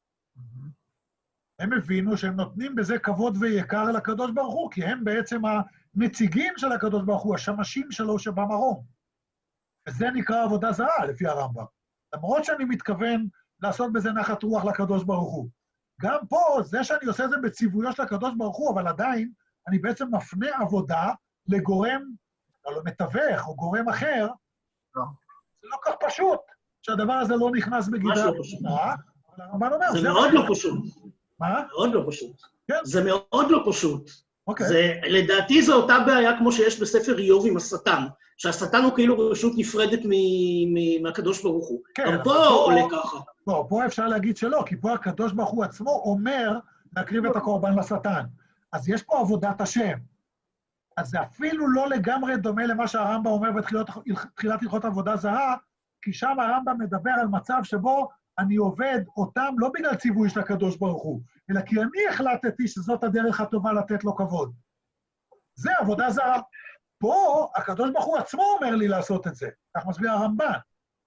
הם הבינו שהם נותנים בזה כבוד ויקר לקדוש ברוך הוא, כי הם בעצם הנציגים של הקדוש ברוך הוא, השמשים שלו שבמרום. וזה נקרא עבודה זרה, לפי הרמב"ם. למרות שאני מתכוון לעשות בזה נחת רוח לקדוש ברוך הוא. גם פה, זה שאני עושה את זה בציוויו של הקדוש ברוך הוא, אבל עדיין אני בעצם מפנה עבודה לגורם, לא מתווך, או גורם אחר. זה לא כך פשוט, שהדבר הזה לא נכנס בגדרה הפשוטה, אבל הרמב"ן אומר... זה מאוד לא פשוט. מה? מאוד לא פשוט. כן. זה מאוד לא פשוט. אוקיי. לדעתי זו אותה בעיה כמו שיש בספר איוב עם השטן, שהשטן הוא כאילו רשות נפרדת מהקדוש ברוך הוא. כן, גם פה עולה ככה. לא, פה אפשר להגיד שלא, כי פה הקדוש ברוך הוא עצמו אומר להקריב את הקורבן לשטן. אז יש פה עבודת השם. אז זה אפילו לא לגמרי דומה למה שהרמב"ם אומר בתחילת הלכות עבודה זרה, כי שם הרמב"ם מדבר על מצב שבו אני עובד אותם לא בגלל ציווי של הקדוש ברוך הוא, אלא כי אני החלטתי שזאת הדרך הטובה לתת לו כבוד. זה עבודה זרה. פה הקדוש ברוך הוא עצמו אומר לי לעשות את זה, כך מסביר הרמב"ן.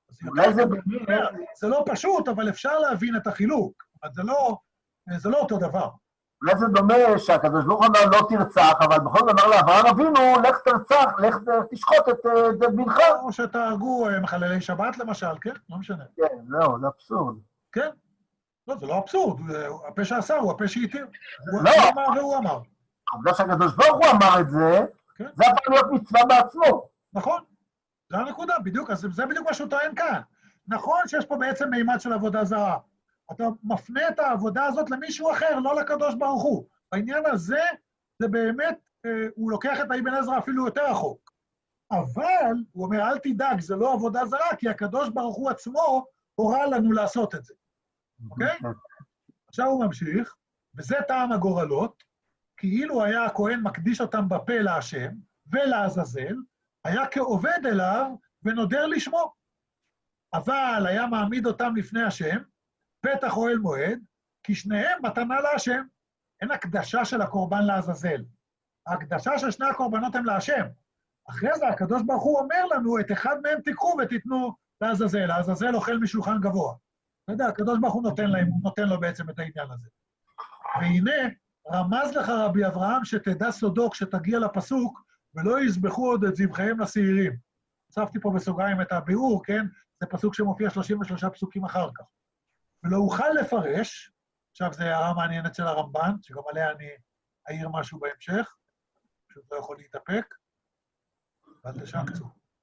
זה לא פשוט, אבל אפשר להבין את החילוק. זה לא אותו דבר. אולי זה דומה שהקדוש ברוך הוא אמר לא תרצח, אבל בכל זאת אמר לאברהם אבינו, לך תרצח, לך תשחוט את בנך. או שתהרגו מחללי שבת למשל, כן? לא משנה. כן, זהו, זה אבסורד. כן. לא, זה לא אבסורד, הפה שעשה הוא הפה שהתיר. לא. הוא אמר והוא אמר. העובדה שהקדוש ברוך הוא אמר את זה, זה הפך להיות מצווה בעצמו. נכון. זה הנקודה, בדיוק, אז זה בדיוק מה שהוא טוען כאן. נכון שיש פה בעצם מימד של עבודה זרה. אתה מפנה את העבודה הזאת למישהו אחר, לא לקדוש ברוך הוא. בעניין הזה, זה באמת, הוא לוקח את האבן עזרא אפילו יותר רחוק. אבל, הוא אומר, אל תדאג, זה לא עבודה זרה, כי הקדוש ברוך הוא עצמו הורה לנו לעשות את זה. אוקיי? עכשיו הוא ממשיך, וזה טעם הגורלות, כאילו היה הכהן מקדיש אותם בפה להשם ולעזאזל, היה כעובד אליו ונודר לשמו. אבל היה מעמיד אותם לפני השם, פתח אוהל מועד, כי שניהם מתנה להשם. אין הקדשה של הקורבן לעזאזל. ההקדשה של שני הקורבנות הם להשם. אחרי זה הקדוש ברוך הוא אומר לנו, את אחד מהם תיקחו ותיתנו לעזאזל. העזאזל אוכל משולחן גבוה. אתה יודע, הקדוש ברוך הוא נותן לו בעצם את העניין הזה. והנה, רמז לך רבי אברהם שתדע סודו כשתגיע לפסוק, ולא יזבחו עוד את זבחיהם לשעירים. הוספתי פה בסוגריים את הביאור, כן? זה פסוק שמופיע 33 פסוקים אחר כך. ולא אוכל לפרש, עכשיו זו הערה מעניינת של הרמב"ן, שגם עליה אני אעיר משהו בהמשך, פשוט לא יכול להתאפק, ואל תשקצו.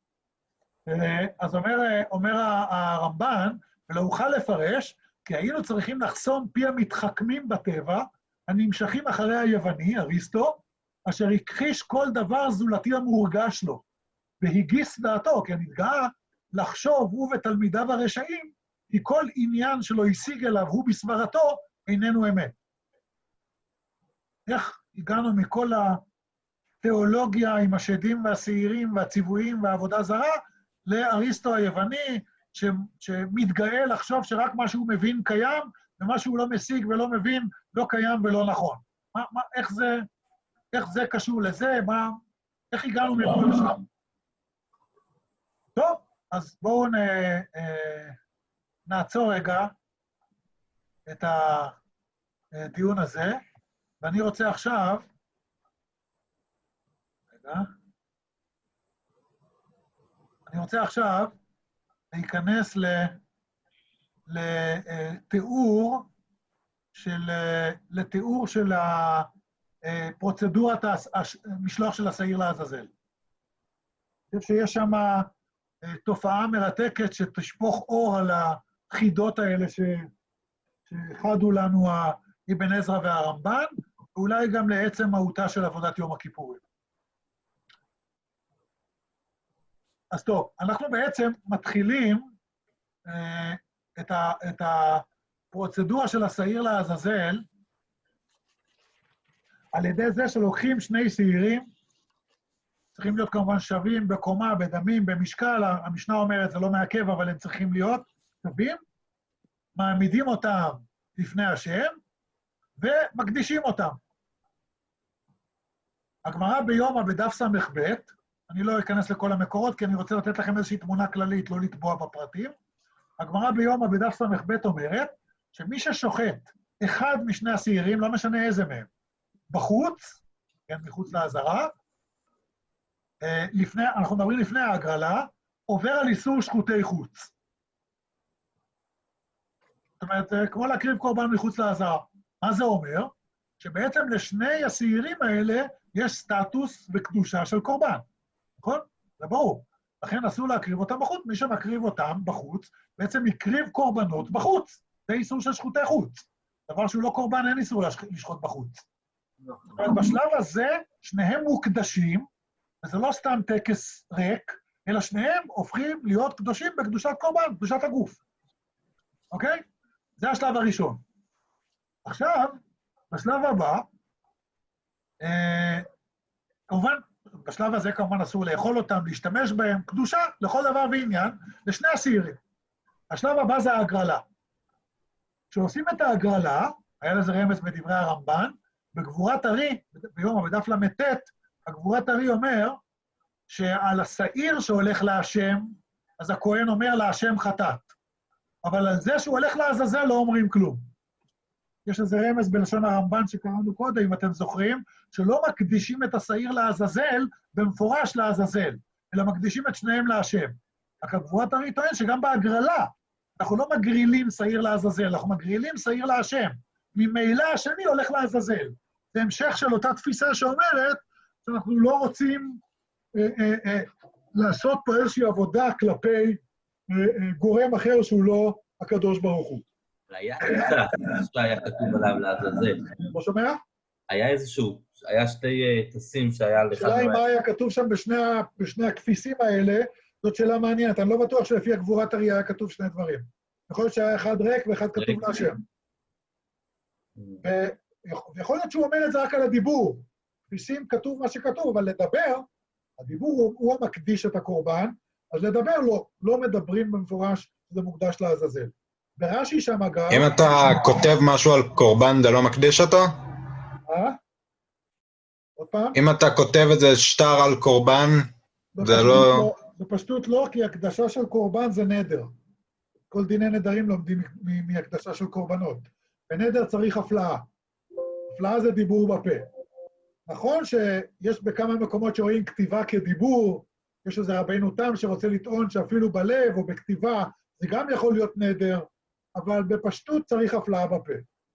אז אומר הרמב"ן, ולא אוכל לפרש, כי היינו צריכים לחסום פי המתחכמים בטבע, הנמשכים אחרי היווני, אריסטו, אשר הכחיש כל דבר זולתי המורגש לו, והגיס דעתו, כי הנתגאה לחשוב הוא ותלמידיו הרשעים, כי כל עניין שלא השיג אליו הוא בסברתו, איננו אמת. איך הגענו מכל התיאולוגיה עם השדים והשעירים והציוויים והעבודה זרה, לאריסטו היווני, שמתגאה לחשוב שרק מה שהוא מבין קיים, ומה שהוא לא משיג ולא מבין לא קיים ולא נכון. איך זה קשור לזה? איך הגענו מפה לשם? טוב, אז בואו נעצור רגע את הדיון הזה, ואני רוצה עכשיו, להיכנס לתיאור של פרוצדורת המשלוח של השעיר לעזאזל. אני חושב שיש שם תופעה מרתקת שתשפוך אור על החידות האלה שחדו לנו אבן עזרא והרמב"ן, ואולי גם לעצם מהותה של עבודת יום הכיפורים. אז טוב, אנחנו בעצם מתחילים את הפרוצדורה של השעיר לעזאזל, על ידי זה שלוקחים שני שעירים, צריכים להיות כמובן שווים בקומה, בדמים, במשקל, המשנה אומרת, זה לא מעכב, אבל הם צריכים להיות שווים, מעמידים אותם לפני השם, ומקדישים אותם. הגמרא ביומא בדף ס"ב, אני לא אכנס לכל המקורות, כי אני רוצה לתת לכם איזושהי תמונה כללית, לא לטבוע בפרטים. הגמרא ביומא בדף ס"ב אומרת, שמי ששוחט אחד משני השעירים, לא משנה איזה מהם, בחוץ, כן, מחוץ לעזרה, אנחנו מדברים לפני ההגרלה, עובר על איסור שחוטי חוץ. זאת אומרת, זה כמו להקריב קורבן מחוץ לעזרה. מה זה אומר? שבעצם לשני השעירים האלה יש סטטוס וקדושה של קורבן. נכון? זה ברור. לכן אסור להקריב אותם בחוץ. מי שמקריב אותם בחוץ, בעצם הקריב קורבנות בחוץ. זה איסור של שחוטי חוץ. דבר שהוא לא קורבן, אין איסור לשחוט בחוץ. זאת אומרת, בשלב הזה, שניהם מוקדשים, וזה לא סתם טקס ריק, אלא שניהם הופכים להיות קדושים בקדושת קורבן, קדושת הגוף. אוקיי? זה השלב הראשון. עכשיו, בשלב הבא, כמובן, בשלב הזה כמובן אסור לאכול אותם, להשתמש בהם, קדושה לכל דבר ועניין, לשני השעירים. השלב הבא זה ההגרלה. כשעושים את ההגרלה, היה לזה רמז בדברי הרמב"ן, בגבורת הרי, ביום בדף ל"ט, הגבורת הרי אומר שעל השעיר שהולך להשם, אז הכהן אומר להשם חטאת. אבל על זה שהוא הולך לעזאזל לא אומרים כלום. יש איזה רמז בלשון הרמב"ן שקראנו קודם, אם אתם זוכרים, שלא מקדישים את השעיר לעזאזל במפורש לעזאזל, אלא מקדישים את שניהם להשם. רק הגבורת הרי טוען שגם בהגרלה, אנחנו לא מגרילים שעיר לעזאזל, אנחנו מגרילים שעיר להשם. ממילא השני הולך לעזאזל. זה המשך של אותה תפיסה שאומרת שאנחנו לא רוצים לעשות פה איזושהי עבודה כלפי גורם אחר שהוא לא הקדוש ברוך הוא. היה כתוב עליו לעזאזל. לא שומע? היה שתי טסים שהיה לך... שאלה אם מה היה כתוב שם בשני הכפיסים האלה, זאת שאלה מעניינת. אני לא בטוח שלפי הגבורת הרי היה כתוב שני דברים. יכול להיות שהיה אחד ריק ואחד כתוב להשם. ויכול להיות שהוא אומר את זה רק על הדיבור. כפיסים כתוב מה שכתוב, אבל לדבר, הדיבור הוא המקדיש את הקורבן, אז לדבר לא מדברים במפורש שזה מוקדש לעזאזל. ברש"י שם אגב... אם אתה כותב משהו על קורבן, זה לא מקדיש אותו? עוד פעם? אם אתה כותב את זה שטר על קורבן, זה לא... בפשטות לא, כי הקדשה של קורבן זה נדר. כל דיני נדרים לומדים מהקדשה של קורבנות. בנדר צריך הפלאה. הפלאה זה דיבור בפה. נכון שיש בכמה מקומות שרואים כתיבה כדיבור, יש איזה רבינו תם שרוצה לטעון שאפילו בלב או בכתיבה זה גם יכול להיות נדר, אבל בפשטות צריך הפלאה בפה.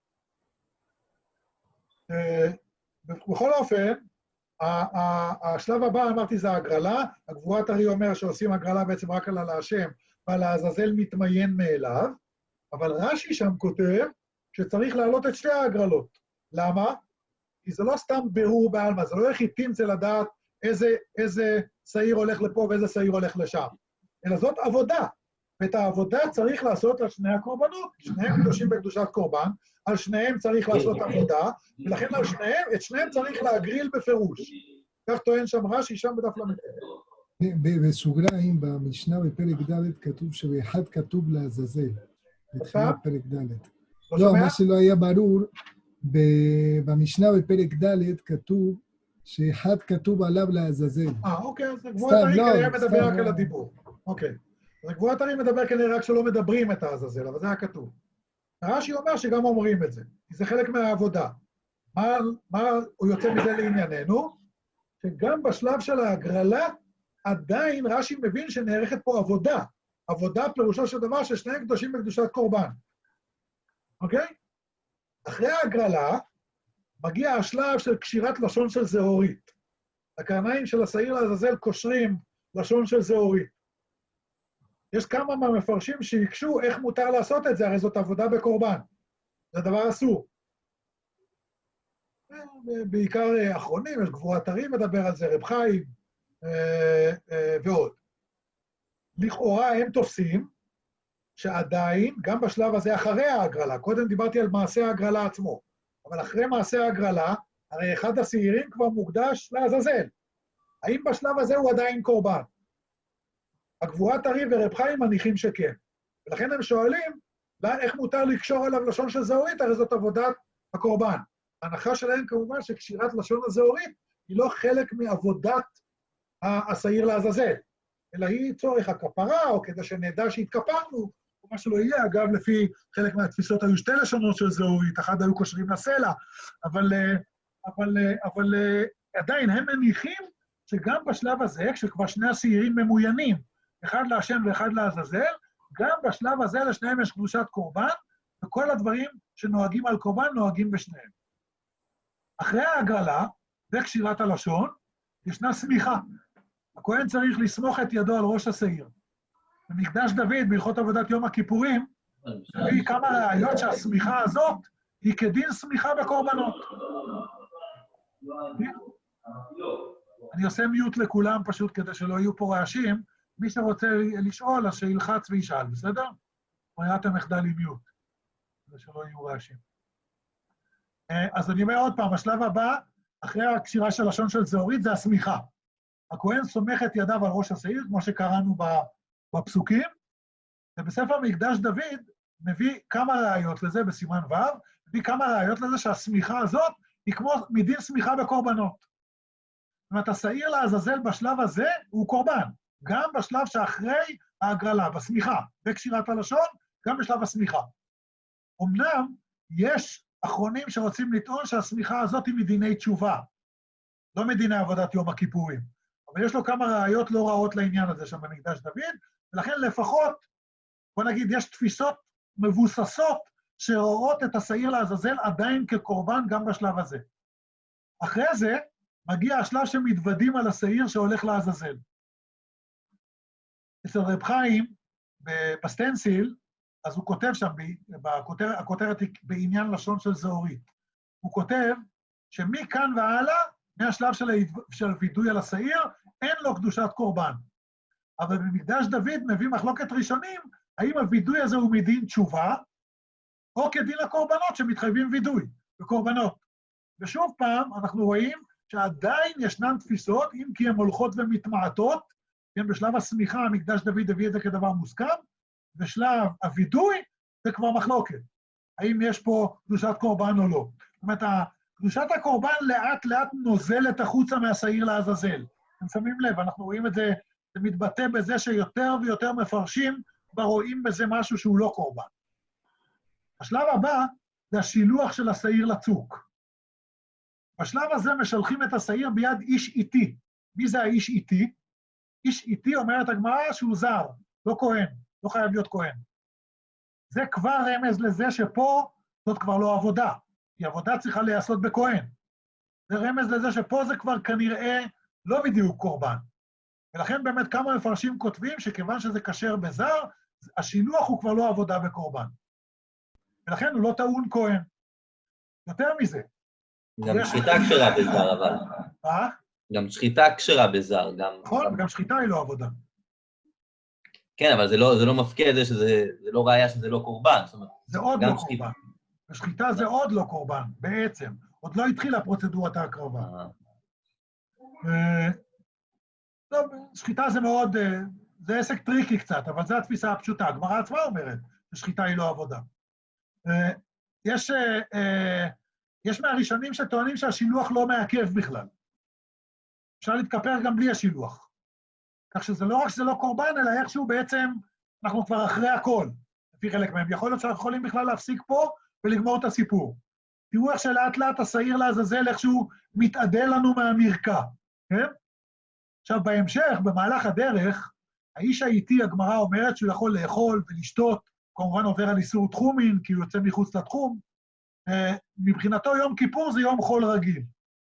בכל אופן, השלב הבא, אמרתי, זה ההגרלה. הגבורת הרי אומר שעושים הגרלה בעצם רק על להשם, ועל העזאזל מתמיין מאליו, אבל רש"י שם כותב שצריך להעלות את שתי ההגרלות. למה? כי זה לא סתם בירור בעלמא, זה לא יחידים זה לדעת איזה שעיר הולך לפה ואיזה שעיר הולך לשם, אלא זאת עבודה. ואת העבודה צריך לעשות על שני הקורבנות, שניהם קדושים בקדושת קורבן, על שניהם צריך לעשות עבודה, ולכן את שניהם צריך להגריל בפירוש. כך טוען שם רש"י, שם בדף ל"ט. בסוגריים, במשנה בפרק ד' כתוב שבאחד כתוב לעזאזל. בתחילת פרק ד'. לא, מה שלא היה ברור, במשנה בפרק ד' כתוב שאחד כתוב עליו לעזאזל. אוקיי, אז גבורת הרי כנראה מדבר רק על הדיבור. אוקיי. אז גבורת הרי מדבר כנראה רק שלא מדברים את העזאזל, אבל זה היה כתוב. רש"י אומר שגם אומרים את זה, כי זה חלק מהעבודה. מה הוא יוצא מזה לענייננו? שגם בשלב של ההגרלה, עדיין רש"י מבין שנערכת פה עבודה. עבודה פירושו של דבר ששניהם קדושים בקדושת קורבן. אוקיי? אחרי ההגרלה, מגיע השלב של קשירת לשון של זהורית. הקרניים של השעיר לעזאזל קושרים לשון של זהורית. יש כמה מהמפרשים שיקשו איך מותר לעשות את זה, הרי זאת עבודה בקורבן. זה דבר אסור. בעיקר אחרונים, יש גבורת הרי מדבר על זה, רב חיים ועוד. לכאורה הם תופסים שעדיין, גם בשלב הזה אחרי ההגרלה, קודם דיברתי על מעשה ההגרלה עצמו, אבל אחרי מעשה ההגרלה, הרי אחד השעירים כבר מוקדש לעזאזל. האם בשלב הזה הוא עדיין קורבן? הגבורת הרי ורב חיים מניחים שכן. ולכן הם שואלים, איך מותר לקשור עליו לשון של זהורית, הרי זאת עבודת הקורבן. ההנחה שלהם כמובן שקשירת לשון הזהורית היא לא חלק מעבודת השעיר לעזאזל, אלא היא צורך הכפרה, או כדי שנדע שהתכפרנו, או מה שלא יהיה. אגב, לפי חלק מהתפיסות היו שתי לשונות של זהורית, אחד היו קושרים לסלע, אבל עדיין הם מניחים שגם בשלב הזה, כשכבר שני השעירים ממוינים, אחד להשם ואחד לעזאזל, גם בשלב הזה לשניהם יש קדושת קורבן, וכל הדברים שנוהגים על קורבן נוהגים בשניהם. אחרי ההגרלה, וקשירת הלשון, ישנה סמיכה. הכהן צריך לסמוך את ידו על ראש השעיר. במקדש דוד, בהלכות עבודת יום הכיפורים, מביא כמה ראיות שהסמיכה הזאת היא כדין סמיכה בקורבנות. אני עושה מיוט לכולם פשוט כדי שלא יהיו פה רעשים. מי שרוצה לשאול, אז שילחץ וישאל, בסדר? ברירת המחדל היא מיוט, כדי שלא יהיו רעשים. אז אני אומר עוד פעם, השלב הבא, אחרי הקשירה של לשון של זהורית, זה הסמיכה. הכהן סומך את ידיו על ראש השעיר, כמו שקראנו בפסוקים, ובספר מקדש דוד מביא כמה ראיות לזה בסימן ו', מביא כמה ראיות לזה שהסמיכה הזאת היא כמו מדין סמיכה בקורבנות. זאת אומרת, השעיר לעזאזל בשלב הזה הוא קורבן, גם בשלב שאחרי ההגרלה, בסמיכה, בקשירת הלשון, גם בשלב הסמיכה. אמנם יש אחרונים שרוצים לטעון שהסמיכה הזאת היא מדיני תשובה, לא מדיני עבודת יום הכיפורים, אבל יש לו כמה ראיות לא רעות לעניין הזה שם במקדש דוד, ולכן לפחות, בוא נגיד, יש תפיסות מבוססות שרואות את השעיר לעזאזל עדיין כקורבן גם בשלב הזה. אחרי זה מגיע השלב שמתוודים על השעיר שהולך לעזאזל. אצל רב חיים, בסטנסיל, אז הוא כותב שם, הכותרת היא בעניין לשון של זהורית, הוא כותב שמכאן והלאה, מהשלב של וידוי על השעיר, אין לו קדושת קורבן. אבל במקדש דוד מביא מחלוקת ראשונים, האם הוידוי הזה הוא מדין תשובה, או כדין הקורבנות שמתחייבים וידוי בקורבנות. ושוב פעם, אנחנו רואים שעדיין ישנן תפיסות, אם כי הן הולכות ומתמעטות, כן, בשלב הסמיכה, המקדש דוד הביא את זה כדבר מוסכם, בשלב הוידוי זה כבר מחלוקת. האם יש פה קדושת קורבן או לא. זאת אומרת, קדושת הקורבן לאט לאט נוזלת החוצה מהשעיר לעזאזל. אתם שמים לב, אנחנו רואים את זה, זה מתבטא בזה שיותר ויותר מפרשים כבר רואים בזה משהו שהוא לא קורבן. השלב הבא זה השילוח של השעיר לצוק. בשלב הזה משלחים את השעיר ביד איש איתי. מי זה האיש איתי? איש איתי אומרת הגמרא שהוא זר, לא כהן, לא חייב להיות כהן. זה כבר רמז לזה שפה זאת כבר לא עבודה, כי עבודה צריכה להיעשות בכהן. זה רמז לזה שפה זה כבר כנראה לא בדיוק קורבן. ולכן באמת כמה מפרשים כותבים שכיוון שזה כשר בזר, השילוח הוא כבר לא עבודה בקורבן. ולכן הוא לא טעון כהן. יותר מזה. גם שחיטה כשרה בזר, אבל. מה? גם שחיטה כשרה בזר, גם... נכון, גם שחיטה היא לא עבודה. כן, אבל זה לא מפקיע את זה שזה לא ראיה שזה לא קורבן. זה עוד לא קורבן. השחיטה זה עוד לא קורבן, בעצם. עוד לא התחילה פרוצדורת ההקרבה. שחיטה זה מאוד, זה עסק טריקי קצת, אבל זו התפיסה הפשוטה. הגמרא עצמה אומרת ששחיטה היא לא עבודה. יש מהראשונים שטוענים שהשילוח לא מעכב בכלל. אפשר להתכפר גם בלי השילוח. כך שזה לא רק שזה לא קורבן, אלא איכשהו בעצם אנחנו כבר אחרי הכל, לפי חלק מהם. יכול להיות שאנחנו יכולים בכלל להפסיק פה ולגמור את הסיפור. תראו איך שלאט לאט השעיר לעזאזל איכשהו מתעדל לנו מהמרקע, כן? עכשיו, בהמשך, במהלך הדרך, האיש האיתי, הגמרא אומרת שהוא יכול לאכול ולשתות, כמובן עובר על איסור תחומין, כי הוא יוצא מחוץ לתחום. מבחינתו יום כיפור זה יום חול רגיל.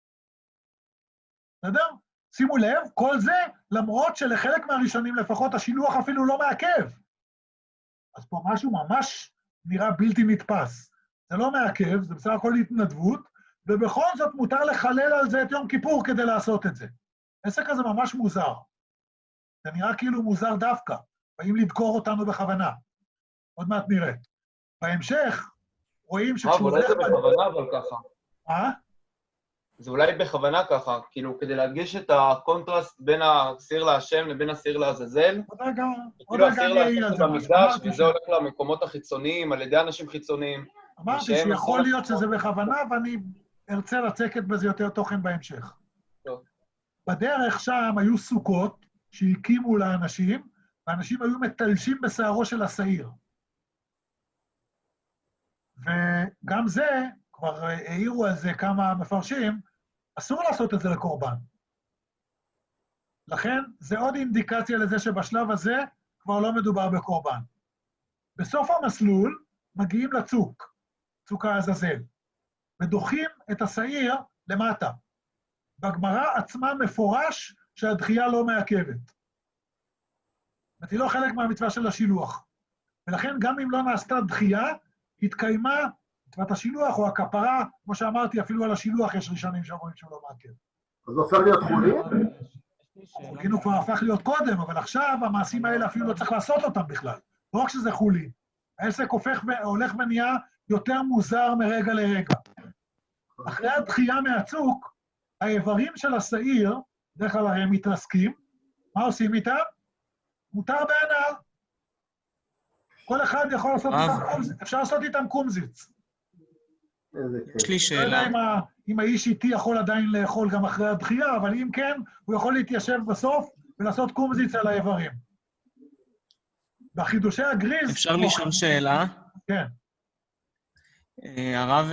בסדר? שימו לב, כל זה, למרות שלחלק מהראשונים לפחות השילוח אפילו לא מעכב. אז פה משהו ממש נראה בלתי נתפס. זה לא מעכב, זה בסך הכל התנדבות, ובכל זאת מותר לחלל על זה את יום כיפור כדי לעשות את זה. עסק הזה ממש מוזר. זה נראה כאילו מוזר דווקא, באים לדקור אותנו בכוונה. עוד מעט נראה. בהמשך, רואים שכשהוא... אולי זה בכוונה, אבל ככה. מה? זה אולי בכוונה ככה, כאילו, כדי להדגיש את הקונטרסט בין השעיר להשם לבין השעיר לעזאזל. עוד רגע אני אעיר על זה. במקדש, וזה הולך למקומות החיצוניים, על ידי אנשים חיצוניים. אמרתי שיכול להיות שזה בכוונה, ואני ארצה לצקת בזה יותר תוכן בהמשך. טוב. בדרך שם היו סוכות שהקימו לאנשים, ואנשים היו מטלשים בשערו של השעיר. וגם זה, כבר העירו על זה כמה מפרשים, אסור לעשות את זה לקורבן. לכן, זה עוד אינדיקציה לזה שבשלב הזה כבר לא מדובר בקורבן. בסוף המסלול מגיעים לצוק, צוק העזאזל, ודוחים את השעיר למטה. בגמרא עצמה מפורש שהדחייה לא מעכבת. זאת היא לא חלק מהמצווה של השילוח. ולכן גם אם לא נעשתה דחייה, התקיימה מצוות השילוח או הכפרה, כמו שאמרתי, אפילו על השילוח יש ראשונים שאומרים שהוא לא מעכב. אז זה הופך להיות חולין? חולין הוא כבר הפך להיות קודם, אבל עכשיו המעשים האלה אפילו לא צריך לעשות אותם בכלל. לא רק שזה חולין. העסק הולך ונהיה יותר מוזר מרגע לרגע. אחרי הדחייה מהצוק, האיברים של השעיר בדרך כלל הרי הם מתרסקים, מה עושים איתם? מותר בהנאה. כל אחד יכול לעשות איתם קומזיץ, אפשר לעשות איתם קומזיץ. יש לי שאלה. לא יודע אם האיש איתי יכול עדיין לאכול גם אחרי הדחייה, אבל אם כן, הוא יכול להתיישב בסוף ולעשות קומזיץ על האיברים. בחידושי הגריז... אפשר לשאול שאלה? כן. הרב,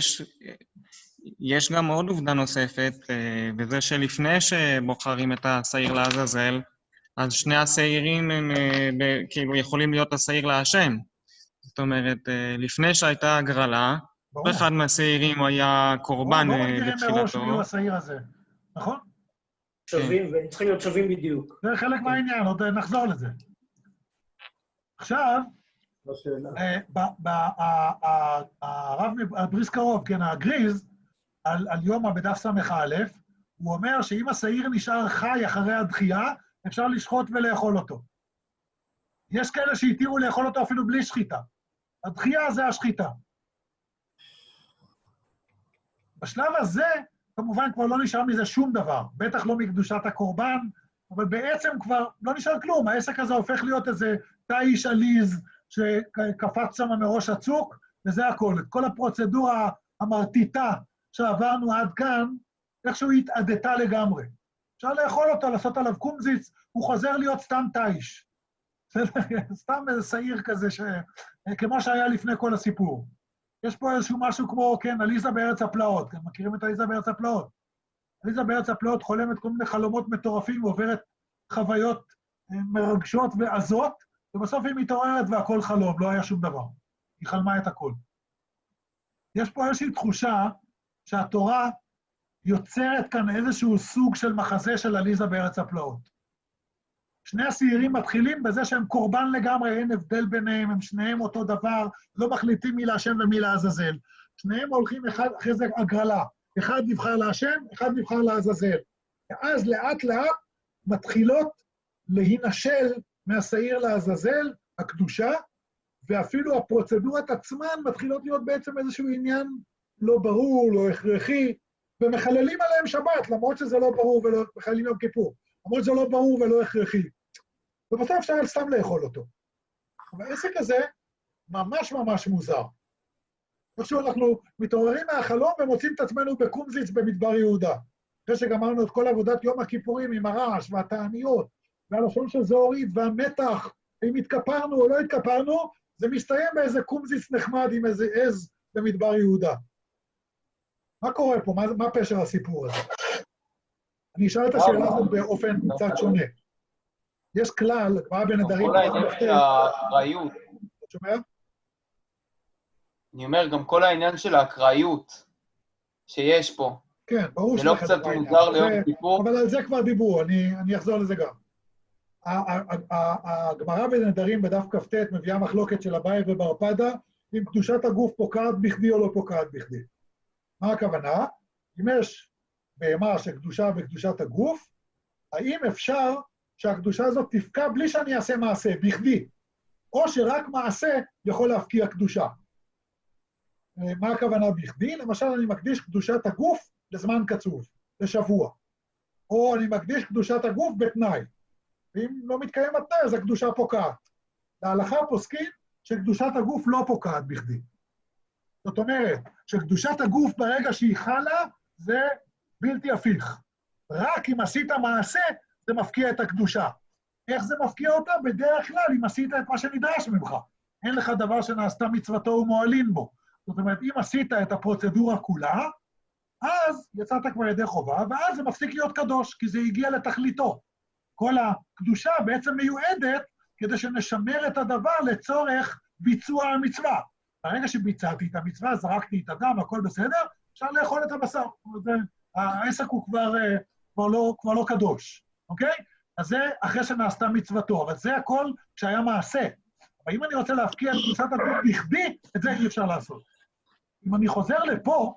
יש גם עוד עובדה נוספת, וזה שלפני שבוחרים את השעיר לעזאזל, אז שני השעירים הם כאילו יכולים להיות השעיר להשם. זאת אומרת, לפני שהייתה הגרלה, אחד מהשעירים היה קורבן בתחילתו. לא מגדירים מראש מי הוא השעיר הזה, נכון? שווים, והם צריכים להיות שווים בדיוק. זה חלק מהעניין, עוד נחזור לזה. עכשיו, הרב בריסקרוב, כן, הגריז, על יומא בדף ס"א, הוא אומר שאם השעיר נשאר חי אחרי הדחייה, אפשר לשחוט ולאכול אותו. יש כאלה שהתירו לאכול אותו אפילו בלי שחיטה. הדחייה זה השחיטה. בשלב הזה, כמובן כבר לא נשאר מזה שום דבר, בטח לא מקדושת הקורבן, אבל בעצם כבר לא נשאר כלום, העסק הזה הופך להיות איזה תאיש עליז שקפץ שם מראש הצוק, וזה הכל. את כל הפרוצדורה המרטיטה שעברנו עד כאן, איכשהו התעדתה לגמרי. אפשר לאכול אותו, לעשות עליו קומזיץ, הוא חוזר להיות סתם תאיש. סתם איזה שעיר כזה, כמו שהיה לפני כל הסיפור. יש פה איזשהו משהו כמו, כן, עליזה בארץ הפלאות, כן, מכירים את עליזה בארץ הפלאות? עליזה בארץ הפלאות חולמת כל מיני חלומות מטורפים, ועוברת חוויות מרגשות ועזות, ובסוף היא מתעוררת והכל חלום, לא היה שום דבר. היא חלמה את הכל. יש פה איזושהי תחושה שהתורה יוצרת כאן איזשהו סוג של מחזה של עליזה בארץ הפלאות. שני השעירים מתחילים בזה שהם קורבן לגמרי, אין הבדל ביניהם, הם שניהם אותו דבר, לא מחליטים מי להשם ומי לעזאזל. שניהם הולכים אחד אחרי זה הגרלה. אחד נבחר להשם, אחד נבחר לעזאזל. ואז לאט לאט מתחילות להינשל מהשעיר לעזאזל, הקדושה, ואפילו הפרוצדורות עצמן מתחילות להיות בעצם איזשהו עניין לא ברור, לא הכרחי, ומחללים עליהם שבת, למרות שזה לא ברור ולא מחללים יום כיפור, למרות שזה לא ברור ולא הכרחי. ובסוף אפשר סתם לאכול אותו. אבל העסק הזה ממש ממש מוזר. איכשהו אנחנו מתעוררים מהחלום ומוצאים את עצמנו בקומזיץ במדבר יהודה. אחרי שגמרנו את כל עבודת יום הכיפורים עם הרעש והתעניות, והלשון של זוהרית והמתח, אם התכפרנו או לא התכפרנו, זה מסתיים באיזה קומזיץ נחמד עם איזה עז במדבר יהודה. מה קורה פה? מה פשר הסיפור הזה? אני אשאל את השאלה הזאת באופן קצת שונה. יש כלל, גמרא בנדרים... כל העניין של האקראיות. אתה שומע? אני אומר, גם כל העניין של האקראיות שיש פה. כן, ברור זה לא קצת מוזר ליום כיפור. אבל על זה כבר דיברו, אני אחזור לזה גם. הגמרא בנדרים בדף כ"ט מביאה מחלוקת של אביי ובר פדה, אם קדושת הגוף פוקעת בכדי או לא פוקעת בכדי. מה הכוונה? אם יש בהמה שקדושה בקדושת הגוף, האם אפשר שהקדושה הזאת תפקע בלי שאני אעשה מעשה, בכדי, או שרק מעשה יכול להפקיע קדושה. מה הכוונה בכדי? למשל, אני מקדיש קדושת הגוף לזמן קצוב, לשבוע. או אני מקדיש קדושת הגוף בתנאי. ואם לא מתקיים התנאי, אז הקדושה פוקעת. להלכה פוסקים שקדושת הגוף לא פוקעת בכדי. זאת אומרת, שקדושת הגוף ברגע שהיא חלה, זה בלתי הפיך. רק אם עשית מעשה, זה מפקיע את הקדושה. איך זה מפקיע אותה? בדרך כלל, אם עשית את מה שנדרש ממך. אין לך דבר שנעשתה מצוותו ומועלין בו. זאת אומרת, אם עשית את הפרוצדורה כולה, אז יצאת כבר ידי חובה, ואז זה מפסיק להיות קדוש, כי זה הגיע לתכליתו. כל הקדושה בעצם מיועדת כדי שנשמר את הדבר לצורך ביצוע המצווה. ברגע שביצעתי את המצווה, זרקתי את הדם, הכל בסדר, אפשר לאכול את הבשר. העסק הוא כבר לא קדוש, אוקיי? אז זה אחרי שנעשתה מצוותו, אבל זה הכל כשהיה מעשה. אבל אם אני רוצה להפקיע את קדושת הגוף בכדי, את זה אי אפשר לעשות. אם אני חוזר לפה,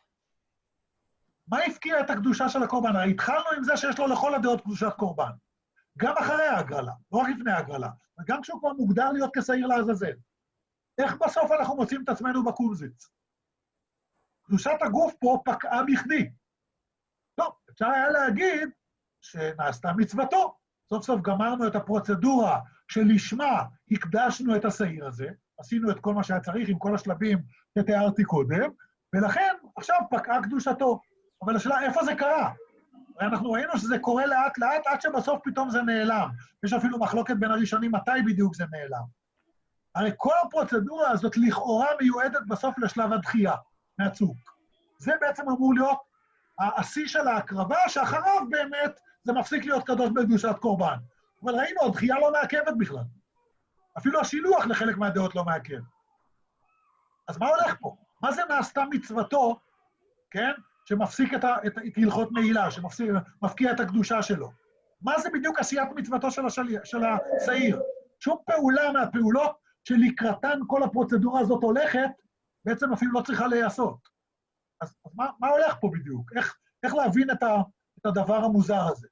מה הפקיע את הקדושה של הקורבן? הרי התחלנו עם זה שיש לו לכל הדעות קדושת קורבן. גם אחרי ההגרלה, לא רק לפני ההגרלה, וגם כשהוא כבר מוגדר להיות כשעיר לעזאזל. איך בסוף אנחנו מוצאים את עצמנו בקומזיץ? קדושת הגוף פה פקעה בכדי. טוב, אפשר היה להגיד שנעשתה מצוותו. סוף סוף גמרנו את הפרוצדורה שלשמה הקדשנו את השעיר הזה, עשינו את כל מה שהיה צריך עם כל השלבים שתיארתי קודם, ולכן עכשיו פקעה קדושתו. אבל השאלה, איפה זה קרה? אנחנו ראינו שזה קורה לאט לאט, עד שבסוף פתאום זה נעלם. יש אפילו מחלוקת בין הראשונים מתי בדיוק זה נעלם. הרי כל הפרוצדורה הזאת לכאורה מיועדת בסוף לשלב הדחייה מהצוק. זה בעצם אמור להיות השיא של ההקרבה, שאחריו באמת זה מפסיק להיות קדוש בקדושת קורבן. אבל ראינו, הדחייה לא מעכבת בכלל. אפילו השילוח לחלק מהדעות לא מעכב. אז מה הולך פה? מה זה נעשתה מצוותו, כן? שמפסיק את הלכות מעילה, שמפקיע את הקדושה שלו. מה זה בדיוק עשיית מצוותו של השעיר? שום פעולה מהפעולות שלקראתן כל הפרוצדורה הזאת הולכת, בעצם אפילו לא צריכה להיעשות. אז מה הולך פה בדיוק? איך להבין את הדבר המוזר הזה?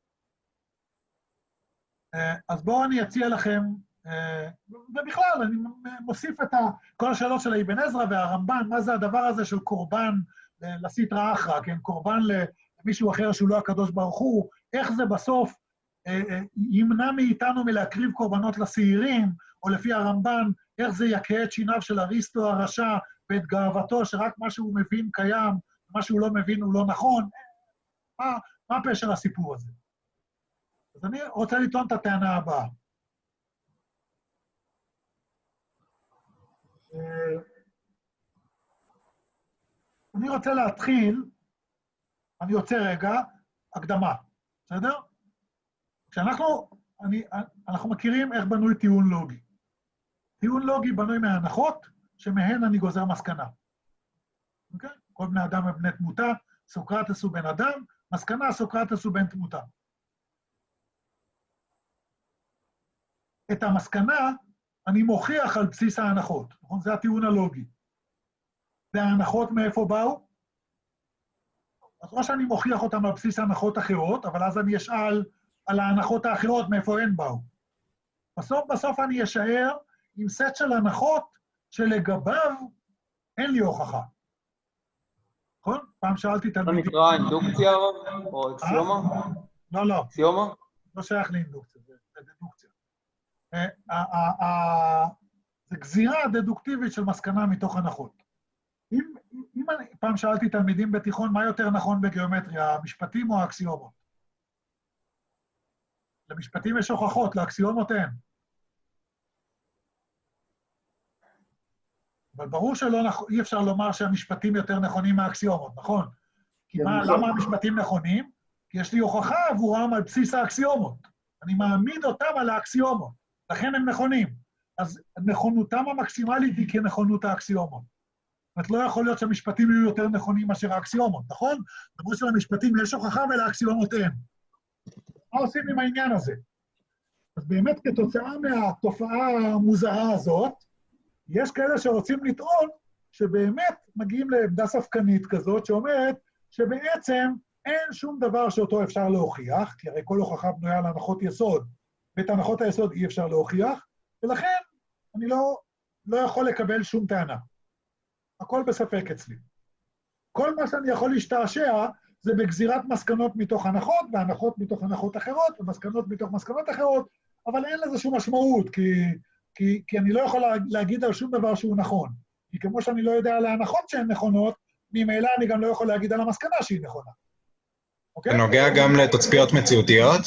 אז בואו אני אציע לכם, ובכלל, אני מוסיף את כל השאלות של אבן עזרא והרמב"ן, מה זה הדבר הזה של קורבן לסטרא אחרא, כן? קורבן למישהו אחר שהוא לא הקדוש ברוך הוא, איך זה בסוף ימנע מאיתנו מלהקריב קורבנות לשעירים, או לפי הרמב"ן, איך זה יקה את שיניו של אריסטו הרשע, ואת גאוותו שרק מה שהוא מבין קיים, מה שהוא לא מבין הוא לא נכון. מה פשר הסיפור הזה? אז אני רוצה לטעון את הטענה הבאה. אני רוצה להתחיל, אני רוצה רגע, הקדמה, בסדר? אנחנו מכירים איך בנוי טיעון לוגי. טיעון לוגי בנוי מההנחות, שמהן אני גוזר מסקנה. אוקיי? כל בני אדם הם בני תמותה, סוקרטס הוא בן אדם, מסקנה סוקרטס הוא בן תמותה. את המסקנה אני מוכיח על בסיס ההנחות, נכון? זה הטיעון הלוגי. וההנחות מאיפה באו? אז או שאני מוכיח אותם על בסיס הנחות אחרות, אבל אז אני אשאל על ההנחות האחרות מאיפה הן באו. בסוף אני אשאר עם סט של הנחות שלגביו אין לי הוכחה. נכון? פעם שאלתי תלמידים... זה נקרא אינדוקציה או אקסיומה? לא. אקסיומה? לא שייך לאינדוקציה, זה דדוקציה. זה גזירה דדוקטיבית של מסקנה מתוך הנחות. אם פעם שאלתי תלמידים בתיכון, מה יותר נכון בגיאומטריה, המשפטים או האקסיומות? למשפטים יש הוכחות, לאקסיומות אין. אבל ברור אי אפשר לומר שהמשפטים יותר נכונים מהאקסיומות, נכון? כי למה המשפטים נכונים? כי יש לי הוכחה עבורם על בסיס האקסיומות. אני מעמיד אותם על האקסיומות, לכן הם נכונים. אז נכונותם המקסימלית היא כנכונות האקסיומות. זאת אומרת, לא יכול להיות שהמשפטים יהיו יותר נכונים מאשר האקסיומות, נכון? למרות שלמשפטים יש הוכחה ולאקסיומות אין. מה עושים עם העניין הזה? אז באמת כתוצאה מהתופעה המוזרה הזאת, יש כאלה שרוצים לטעון שבאמת מגיעים לעמדה ספקנית כזאת, שאומרת שבעצם אין שום דבר שאותו אפשר להוכיח, כי הרי כל הוכחה בנויה על הנחות יסוד, ואת הנחות היסוד אי אפשר להוכיח, ולכן אני לא יכול לקבל שום טענה. הכל בספק אצלי. כל מה שאני יכול להשתעשע זה בגזירת מסקנות מתוך הנחות, והנחות מתוך הנחות אחרות, ומסקנות מתוך מסקנות אחרות, אבל אין לזה שום משמעות, כי אני לא יכול להגיד על שום דבר שהוא נכון. כי כמו שאני לא יודע על ההנחות שהן נכונות, ממילא אני גם לא יכול להגיד על המסקנה שהיא נכונה. זה נוגע גם לתצפיות מציאותיות?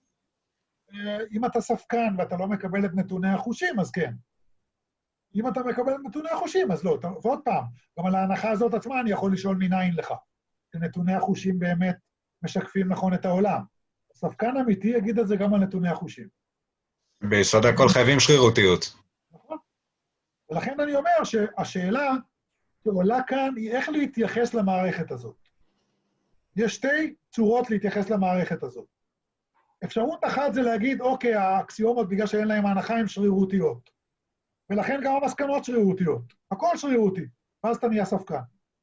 אם אתה ספקן ואתה לא מקבל את נתוני החושים, אז כן. אם אתה מקבל את נתוני החושים, אז לא. ועוד פעם, גם על ההנחה הזאת עצמה אני יכול לשאול מניין לך. שנתוני החושים באמת משקפים נכון את העולם. ספקן אמיתי יגיד את זה גם על נתוני החושים. ביסוד הכל חייבים שרירותיות. נכון. ולכן אני אומר שהשאלה שעולה כאן היא איך להתייחס למערכת הזאת. יש שתי צורות להתייחס למערכת הזאת. אפשרות אחת זה להגיד, אוקיי, האקסיומות בגלל שאין להם ההנחה הן שרירותיות. ולכן גם המסקנות שרירותיות. הכל שרירותי, ואז אתה נהיה ספקן.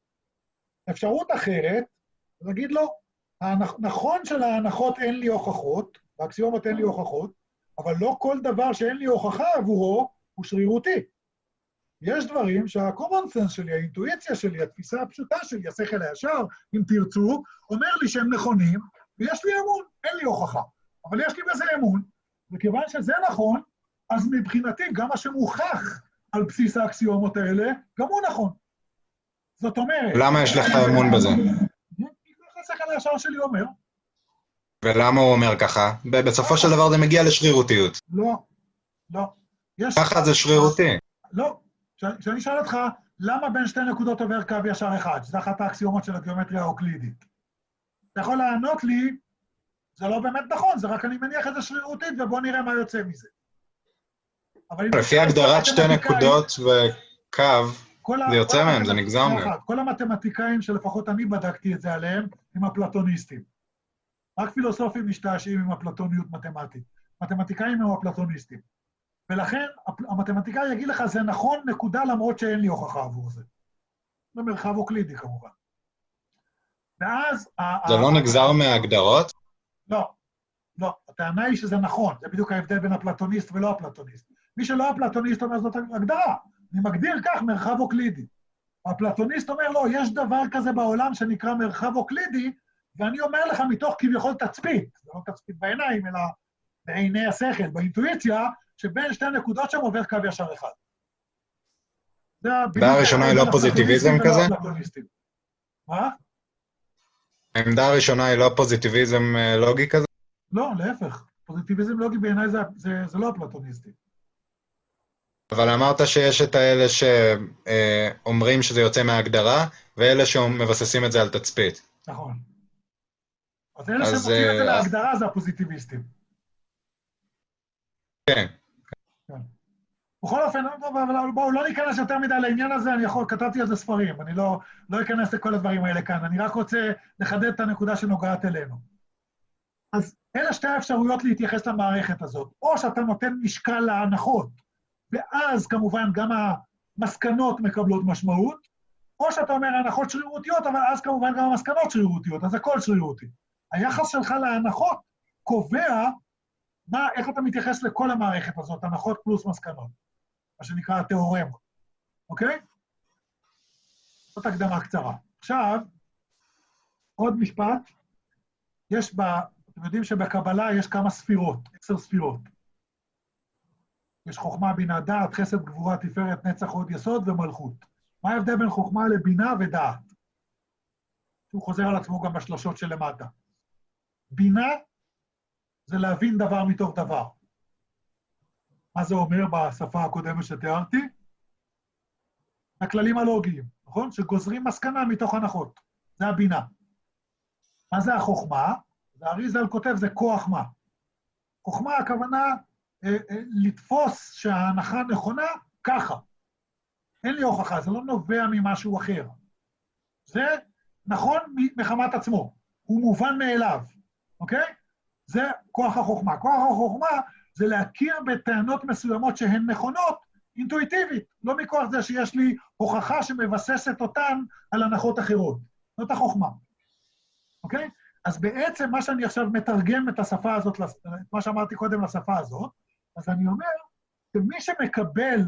אפשרות אחרת, נגיד לו, נכון של ההנחות אין לי הוכחות, באקסיומות אין לי הוכחות, אבל לא כל דבר שאין לי הוכחה עבורו הוא שרירותי. יש דברים שה-common sense שלי, האינטואיציה שלי, התפיסה הפשוטה שלי, השכל הישר, אם תרצו, אומר לי שהם נכונים, ויש לי אמון, אין לי הוכחה, אבל יש לי בזה אמון, וכיוון שזה נכון, אז מבחינתי גם מה שמוכח על בסיס האקסיומות האלה, גם הוא נכון. זאת אומרת... למה יש לך אמון בזה? ככה השכל הישר שלי אומר. ולמה הוא אומר ככה? בסופו של דבר זה מגיע לשרירותיות. לא, לא. ככה זה שרירותי. לא. כשאני שואל אותך, למה בין שתי נקודות עובר קו ישר אחד? שזה אחת האקסיומות של הגיאומטריה האוקלידית. אתה יכול לענות לי, זה לא באמת נכון, זה רק אני מניח את זה שרירותית, ובוא נראה מה יוצא מזה. לפי הגדרת שתי נקודות וקו, זה יוצא מהם, זה נגזר מהם. כל המתמטיקאים שלפחות אני בדקתי את זה עליהם, הם הפלטוניסטים. רק פילוסופים משתעשעים עם הפלטוניות מתמטית. מתמטיקאים הם הפלטוניסטים. ולכן המתמטיקאי יגיד לך, זה נכון נקודה למרות שאין לי הוכחה עבור זה. במרחב אוקלידי כמובן. ואז... זה לא נגזר מההגדרות? לא, לא. הטענה היא שזה נכון. זה בדיוק ההבדל בין הפלטוניסט ולא הפלטוניסט. מי שלא הפלטוניסט אומר זאת הגדרה. אני מגדיר כך מרחב אוקלידי. הפלטוניסט אומר לו, יש דבר כזה בעולם שנקרא מרחב אוקלידי, ואני אומר לך מתוך כביכול תצפית, זה לא תצפית בעיניים, אלא בעיני השכל, באינטואיציה, שבין שתי נקודות שם עובר קו ישר אחד. העמדה הראשונה היא לא פוזיטיביזם כזה? מה? העמדה הראשונה היא לא פוזיטיביזם לוגי כזה? לא, להפך. פוזיטיביזם לוגי בעיניי זה לא הפלטוניסטי. אבל אמרת שיש את האלה שאומרים שזה יוצא מההגדרה, ואלה שמבססים את זה על תצפית. נכון. אז אלה שמבססים את זה מההגדרה זה הפוזיטיביסטים. כן. בכל אופן, בואו לא ניכנס יותר מדי לעניין הזה, כתבתי על זה ספרים, אני לא אכנס לכל הדברים האלה כאן, אני רק רוצה לחדד את הנקודה שנוגעת אלינו. אז אלה שתי האפשרויות להתייחס למערכת הזאת, או שאתה נותן משקל להנחות, ואז כמובן גם המסקנות מקבלות משמעות, או שאתה אומר הנחות שרירותיות, אבל אז כמובן גם המסקנות שרירותיות, אז הכל שרירותי. היחס שלך להנחות קובע איך אתה מתייחס לכל המערכת הזאת, הנחות פלוס מסקנות, מה שנקרא התיאורמה, אוקיי? זאת הקדמה קצרה. עכשיו, עוד משפט, אתם יודעים שבקבלה יש כמה ספירות, 10 ספירות. יש חוכמה, בינה, דעת, חסד, גבורה, תפארת, נצח, הוד, יסוד ומלכות. מה ההבדל בין חוכמה לבינה ודעת? שהוא חוזר על עצמו גם בשלושות שלמטה. בינה זה להבין דבר מתוך דבר. מה זה אומר בשפה הקודמת שתיארתי? הכללים הלוגיים, נכון? שגוזרים מסקנה מתוך הנחות. זה הבינה. מה זה החוכמה? והאריזל כותב, זה כוח מה. חוכמה, הכוונה לתפוס שההנחה נכונה ככה. אין לי הוכחה, זה לא נובע ממשהו אחר. זה נכון מחמת עצמו, הוא מובן מאליו, אוקיי? זה כוח החוכמה. כוח החוכמה זה להכיר בטענות מסוימות שהן נכונות, אינטואיטיבית, לא מכוח זה שיש לי הוכחה שמבססת אותן על הנחות אחרות. זאת החוכמה, אוקיי? אז בעצם מה שאני עכשיו מתרגם את השפה הזאת, את מה שאמרתי קודם לשפה הזאת, אז אני אומר, שמי שמקבל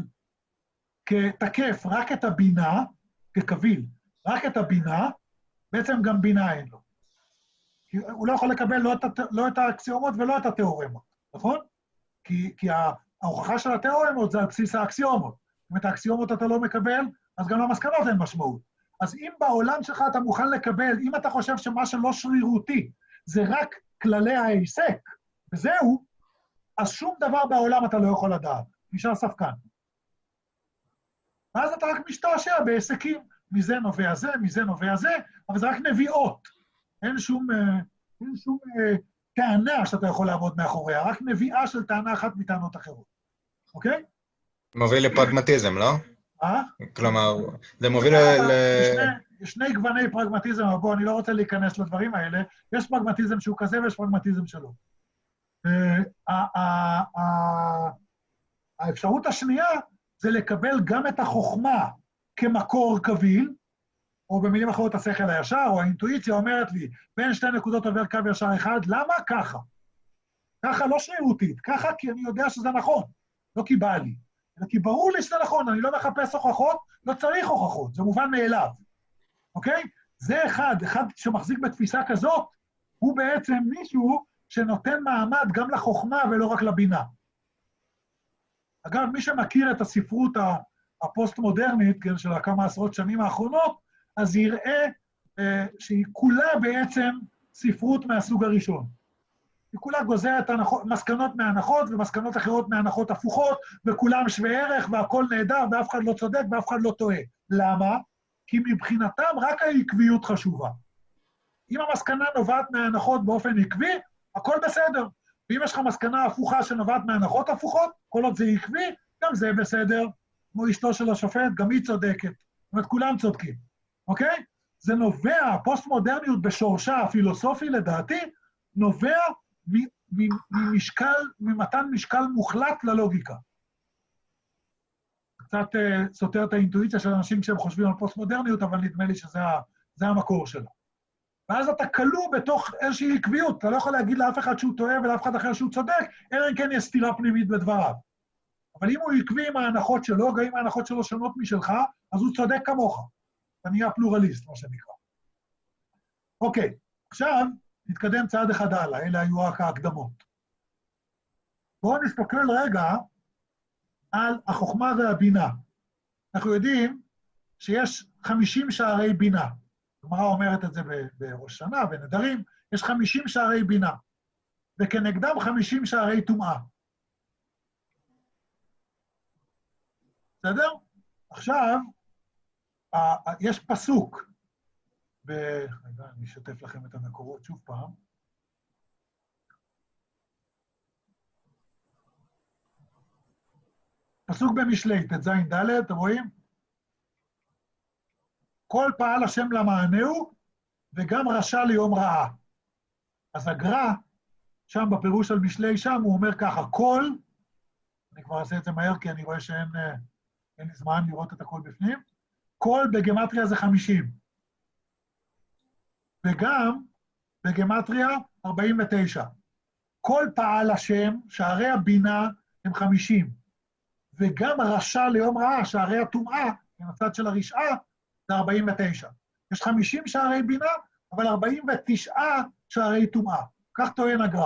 כתקף רק את הבינה, כקביל, רק את הבינה, בעצם גם בינה אין לו. כי הוא לא יכול לקבל לא את האקסיומות ולא את התיאורמות, נכון? כי ההוכחה של התיאורמות זה על בסיס האקסיומות. אם את האקסיומות אתה לא מקבל, אז גם למסקנות אין משמעות. אז אם בעולם שלך אתה מוכן לקבל, אם אתה חושב שמה שלא שרירותי, זה רק כללי ההיסק, וזהו, אז שום דבר בעולם אתה לא יכול לדעת. נשאר ספקן. ואז אתה רק משתעשע בהיסקים. מזה נובע זה, מזה נובע זה, אבל זה רק נביאות. אין שום טענה שאתה יכול לעמוד מאחוריה, רק נביאה של טענה אחת מטענות אחרות. אוקיי? מוביל לפרגמטיזם, לא? כלומר, זה מוביל יש שני גווני פרגמטיזם, אבל בוא, אני לא רוצה להיכנס לדברים האלה. יש פרגמטיזם שהוא כזה ויש פרגמטיזם שלו. האפשרות השנייה זה לקבל גם את החוכמה כמקור קביל, או במילים אחרות השכל הישר, או האינטואיציה אומרת לי, בין שתי נקודות עובר קו ישר אחד, למה? ככה. ככה לא שרירותית, ככה כי אני יודע שזה נכון, לא כי בא לי. אלא כי ברור לי שזה נכון, אני לא מחפש הוכחות, לא צריך הוכחות, זה מובן מאליו. אוקיי? זה אחד שמחזיק בתפיסה כזאת, הוא בעצם מישהו שנותן מעמד גם לחוכמה ולא רק לבינה. אגב, מי שמכיר את הספרות הפוסט-מודרנית, כן, של כמה עשרות שנים האחרונות, אז יראה שהיא כולה בעצם ספרות מהסוג הראשון. היא כולה גוזרת מסקנות מהנחות ומסקנות אחרות מהנחות הפוכות, וכולם שווה ערך והכל נהדר ואף אחד לא צודק ואף אחד לא טועה. למה? כי מבחינתם רק העקביות חשובה. אם המסקנה נובעת מההנחות באופן עקבי, הכל בסדר. ואם יש לך מסקנה הפוכה שנובעת מהנחות הפוכות, כל עוד זה עקבי, גם זה בסדר. כמו אשתו של השופט, גם היא צודקת. זאת אומרת, כולם צודקים. אוקיי? זה נובע, הפוסט-מודרניות בשורשה הפילוסופי, לדעתי, נובע ממתן משקל מוחלט ללוגיקה. קצת סותר את האינטואיציה של אנשים כשהם חושבים על פוסט-מודרניות, אבל נדמה לי שזה המקור שלה. ואז אתה כלוא בתוך איזושהי עקביות, אתה לא יכול להגיד לאף אחד שהוא טועה ולאף אחד אחר שהוא צודק, אלא אם כן יש סתירה פנימית בדבריו. אבל אם הוא עקבי עם ההנחות שלו, גם אם ההנחות שלו שונות משלך, אז הוא צודק כמוך. אתה נהיה פלורליסט, מה שנקרא. אוקיי, עכשיו נתקדם צעד אחד הלאה, אלה היו רק ההקדמות. בואו נסתכל רגע על החוכמה והבינה. אנחנו יודעים שיש 50 שערי בינה. הגמרא אומרת את זה בראש שנה, בנדרים, יש 50 שערי בינה, וכנגדם 50 שערי טומאה. בסדר? עכשיו, יש פסוק, רגע, אני אשתף לכם את המקורות שוב פעם. פסוק במשלי, ט"ז ד', אתם רואים? כל פעל השם למענהו, וגם רשע ליום רעה. אז הגר"א, שם בפירוש על משלי שם, הוא אומר ככה, כל, אני כבר אעשה את זה מהר, כי אני רואה שאין לי זמן לראות את הכל בפנים, כל בגמטריה זה 50. וגם בגמטריה 49. כל פעל השם, שערי הבינה הם 50. וגם רשע ליום רעה, שערי הטומאה, בצד של הרשעה, זה 49. יש 50 שערי בינה, אבל 49 שערי טומאה. כך טוען הגר"א.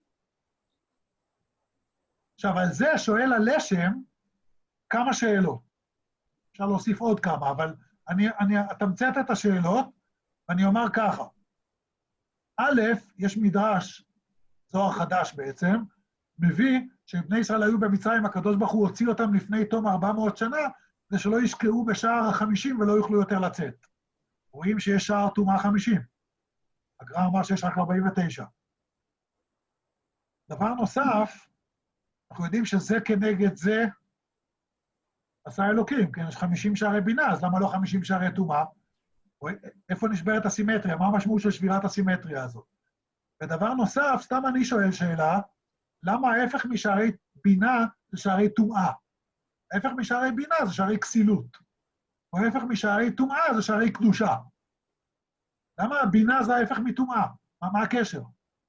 עכשיו, על זה שואל הלשם כמה שאלות. אפשר להוסיף עוד כמה, אבל אני אתמצת את השאלות, ואני אומר ככה. א', יש מדרש, זוהר חדש בעצם, מביא שבני ישראל היו במצרים, הקדוש ברוך הוא הוציא אותם לפני תום 400 שנה, זה שלא ישקעו בשער ה-50 ולא יוכלו יותר לצאת. רואים שיש שער טומאה 50. הגר"א אמר שיש רק 49. דבר נוסף, אנחנו יודעים שזה כנגד זה עשה אלוקים, כן? יש 50 שערי בינה, אז למה לא 50 שערי טומאה? איפה נשברת הסימטריה? מה המשמעות של שבירת הסימטריה הזאת? ודבר נוסף, סתם אני שואל שאלה, למה ההפך משערי בינה זה שערי טומאה? ההפך משערי בינה זה שערי כסילות. או ההפך משערי טומאה זה שערי קדושה. למה הבינה זה ההפך מטומאה? מה הקשר?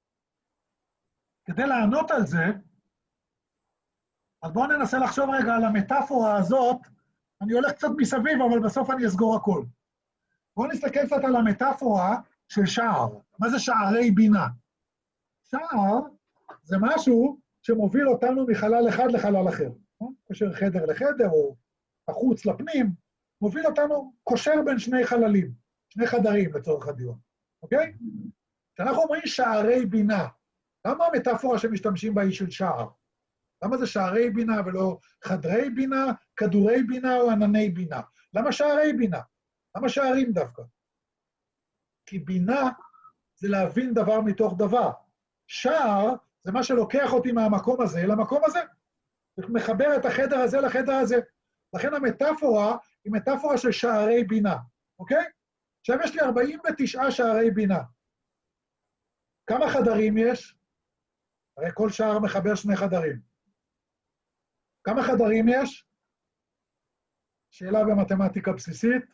כדי לענות על זה, אז בואו ננסה לחשוב רגע על המטאפורה הזאת, אני הולך קצת מסביב, אבל בסוף אני אסגור הכל. בואו נסתכל קצת על המטאפורה של שער. מה זה שערי בינה? שער זה משהו שמוביל אותנו מחלל אחד לחלל אחר. קושר חדר לחדר, או החוץ לפנים, מוביל אותנו, קושר בין שני חללים, שני חדרים לצורך הדיון, אוקיי? כשאנחנו אומרים שערי בינה, למה המטאפורה שמשתמשים בה היא של שער? למה זה שערי בינה ולא חדרי בינה, כדורי בינה או ענני בינה? למה שערי בינה? למה שערים דווקא? כי בינה זה להבין דבר מתוך דבר. שער זה מה שלוקח אותי מהמקום הזה למקום הזה. זה מחבר את החדר הזה לחדר הזה. לכן המטאפורה היא מטאפורה של שערי בינה, אוקיי? עכשיו יש לי 49 שערי בינה. כמה חדרים יש? הרי כל שער מחבר שני חדרים. כמה חדרים יש? שאלה במתמטיקה בסיסית.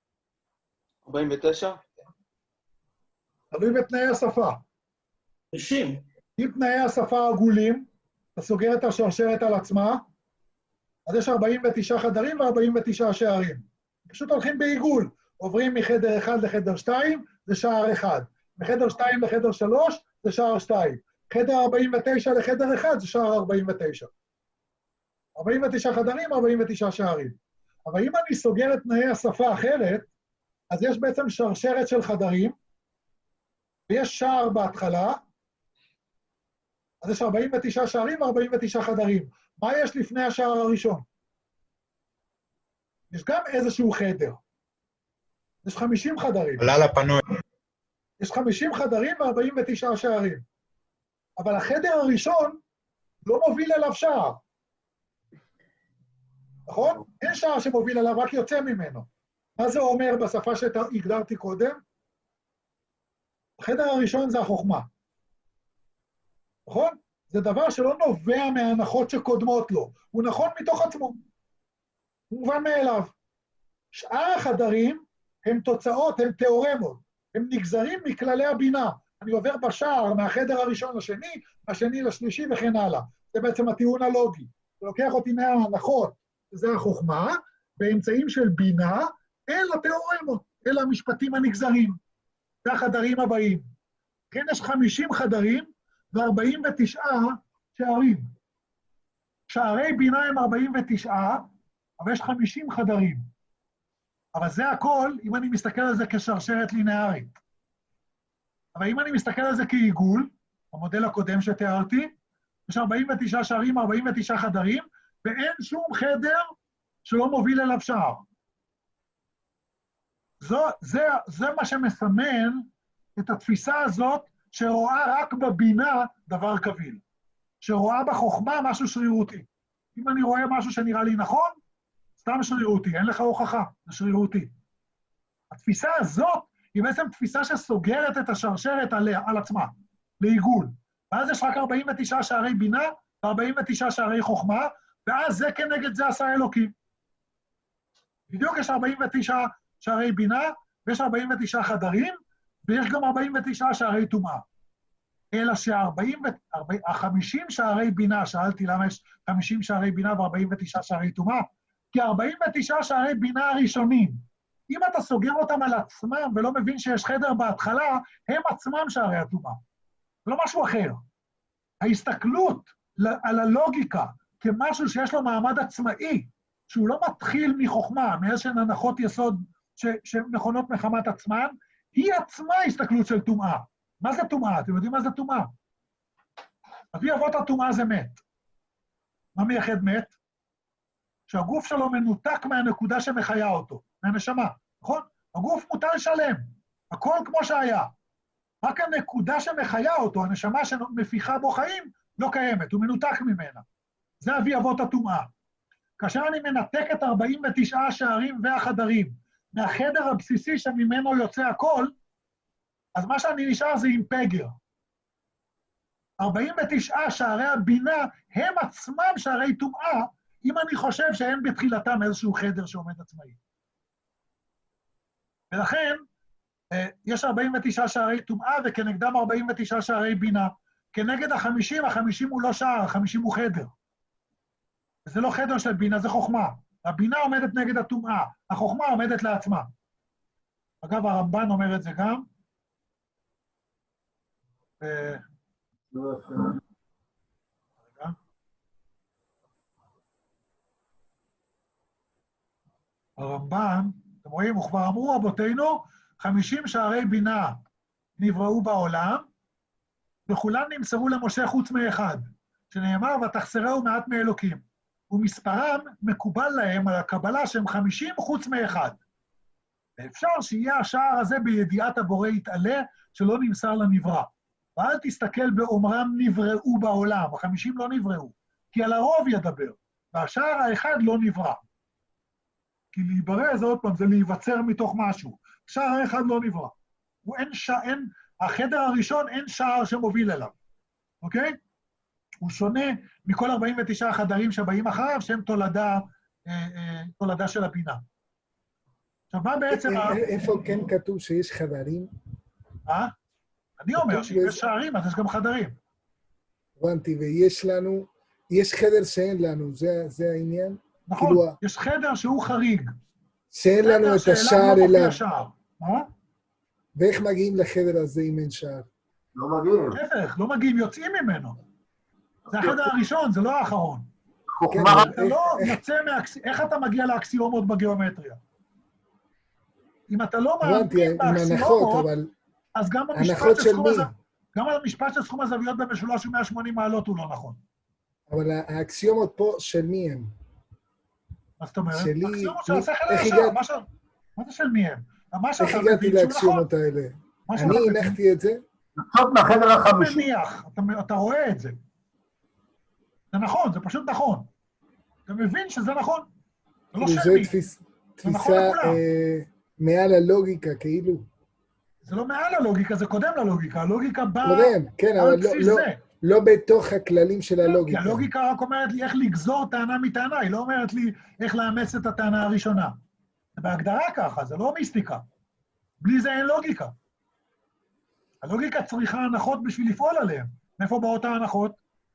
49. תלוי בתנאי השפה. 90. אם תנאי השפה עגולים, אתה סוגר את השרשרת על עצמה, אז יש 49 חדרים ו49 שערים. פשוט הולכים בעיגול. עוברים מחדר אחד לחדר 2, זה שער אחד. מחדר 2 לחדר 3 זה שער 2. חדר 49 לחדר 1 זה שער 49. 49 חדרים, 49 שערים. אבל אם אני סוגר את תנאי השפה אחרת, אז יש בעצם שרשרת של חדרים, ויש שער בהתחלה, אז יש 49 שערים ו-49 חדרים. מה יש לפני השער הראשון? יש גם איזשהו חדר. יש 50 חדרים. עלה לפנוי. יש 50 חדרים ו-49 שערים. אבל החדר הראשון לא מוביל אליו שער. נכון? אין שער שמוביל אליו, רק יוצא ממנו. מה זה אומר בשפה שהגדרתי קודם? החדר הראשון זה החוכמה. נכון? זה דבר שלא נובע מההנחות שקודמות לו. הוא נכון מתוך עצמו. הוא מובן מאליו. שאר החדרים הם תוצאות, הם תיאורמות. הם נגזרים מכללי הבינה. אני עובר בשער מהחדר הראשון לשני, מהשני לשלישי וכן הלאה. זה בעצם הטיעון הלוגי. זה לוקח אותי מההנחות, זה החוכמה, באמצעים של בינה, אל התיאורמות, אל המשפטים הנגזרים. זה החדרים הבאים. כן, יש 50 חדרים ו-49 שערים. שערי בינה הם 49, אבל יש 50 חדרים. אבל זה הכל, אם אני מסתכל על זה כשרשרת לינארית. אבל אם אני מסתכל על זה כעיגול, המודל הקודם שתיארתי, יש 49 שערים, 49 חדרים, ואין שום חדר שלא מוביל אליו שער. זה מה שמסמן את התפיסה הזאת, שרואה רק בבינה דבר קביל. שרואה בחוכמה משהו שרירותי. אם אני רואה משהו שנראה לי נכון, סתם שרירותי, אין לך הוכחה, זה שרירותי. התפיסה הזאת היא בעצם תפיסה שסוגרת את השרשרת על עצמה, לעיגול. ואז יש רק 49 שערי בינה ו-49 שערי חוכמה, ואז זה כנגד זה עשה אלוקים. בדיוק יש 49 שערי בינה, ויש 49 חדרים, ויש גם 49 שערי טומאה. אלא שה-50 שערי בינה, שאלתי למה יש 50 שערי בינה ו-49 שערי טומאה, כי 49 שערי בינה הראשונים, אם אתה סוגר אותם על עצמם ולא מבין שיש חדר בהתחלה, הם עצמם שערי הטומאה. זה לא משהו אחר. ההסתכלות על הלוגיקה כמשהו שיש לו מעמד עצמאי, שהוא לא מתחיל מחוכמה, מאיזשהן הנחות יסוד שנכונות מחמת עצמן, היא עצמה הסתכלות של טומאה. מה זה טומאה? אתם יודעים מה זה טומאה? אבי אבות הטומאה זה מת. מה מייחד מת? שהגוף שלו מנותק מהנקודה שמחיה אותו, מהנשמה, נכון? הגוף מוטל שלם, הכל כמו שהיה. רק הנקודה שמחיה אותו, הנשמה שמפיחה בו חיים, לא קיימת, הוא מנותק ממנה. זה אבי אבות הטומאה. כאשר אני מנתק את 49 שערים והחדרים, מהחדר הבסיסי שממנו יוצא הכל, אז מה שאני נשאר זה עם פגר. 49 שערי הבינה הם עצמם שערי טומאה, אם אני חושב שהם בתחילתם איזשהו חדר שעומד עצמאי. ולכן, יש 49 שערי טומאה וכנגדם 49 שערי בינה. כנגד ה-50 הוא לא שער, ה-50 הוא חדר. וזה לא חדר של בינה, זה חוכמה. הבינה עומדת נגד הטומאה, החוכמה עומדת לעצמה. אגב, הרמב"ן אומר את זה גם. הרמב"ן, אתם רואים, וכבר אמרו רבותינו, 50 שערי בינה נבראו בעולם, וכולם נמסרו למשה חוץ מאחד, שנאמר, ותחסרהו מעט מאלוקים. ומספרם מקובל להם על הקבלה שהם 50 חוץ מאחד. ואפשר שיהיה השער הזה בידיעת הבורא יתעלה, שלא נמסר לנברא. ואל תסתכל באומרם נבראו בעולם, ה-50 לא נבראו, כי על הרוב ידבר, והשער האחד לא נברא. כי להיברא זה עוד פעם, זה להיווצר מתוך משהו. שער האחד לא נברא. החדר הראשון אין שער שמוביל אליו, אוקיי? הוא שונה מכל 49 החדרים שבאים אחריו, שהם תולדה של הבינה. עכשיו, מה בעצם... איפה כן כתוב שיש חדרים? אני אומר שיש שערים, אז יש גם חדרים. הבנתי, ויש לנו, יש חדר שאין לנו, זה העניין? נכון, יש חדר שהוא חריג. שאין לנו את השער אליו. ואיך מגיעים לחדר הזה אם אין שער? לא מגיעים. להפך, לא מגיעים, יוצאים ממנו. זה החדר הראשון, זה לא האחרון. אתה לא יוצא איך אתה מגיע לאקסיומות בגיאומטריה? אם אתה לא מאמין באקסיומות, אז גם המשפט של סכום הזוויות במשולש ו-180 מעלות הוא לא נכון. אבל האקסיומות פה של מי הם? מה זאת אומרת? האקסיומות של השכל הישר. מה זה של מי הם? איך הגעתי לאקסיומות האלה? אני הנחתי את זה? זאת מהחדר החמישי. מניח, אתה רואה את זה. זה נכון, זה פשוט נכון. אתה מבין שזה נכון. זה לא של מי. זו תפיסה מעל הלוגיקה, כאילו. זה לא מעל הלוגיקה, זה קודם ללוגיקה. הלוגיקה באה כן, אבל לא בתוך הכללים של הלוגיקה. כי הלוגיקה רק אומרת לי איך לגזור טענה מטענה, היא לא אומרת לי איך לאמץ את הטענה הראשונה. זה בהגדרה ככה, זה לא מיסטיקה. בלי זה אין לוגיקה. הלוגיקה צריכה הנחות בשביל לפעול עליהן. מאיפה באות ההנחות?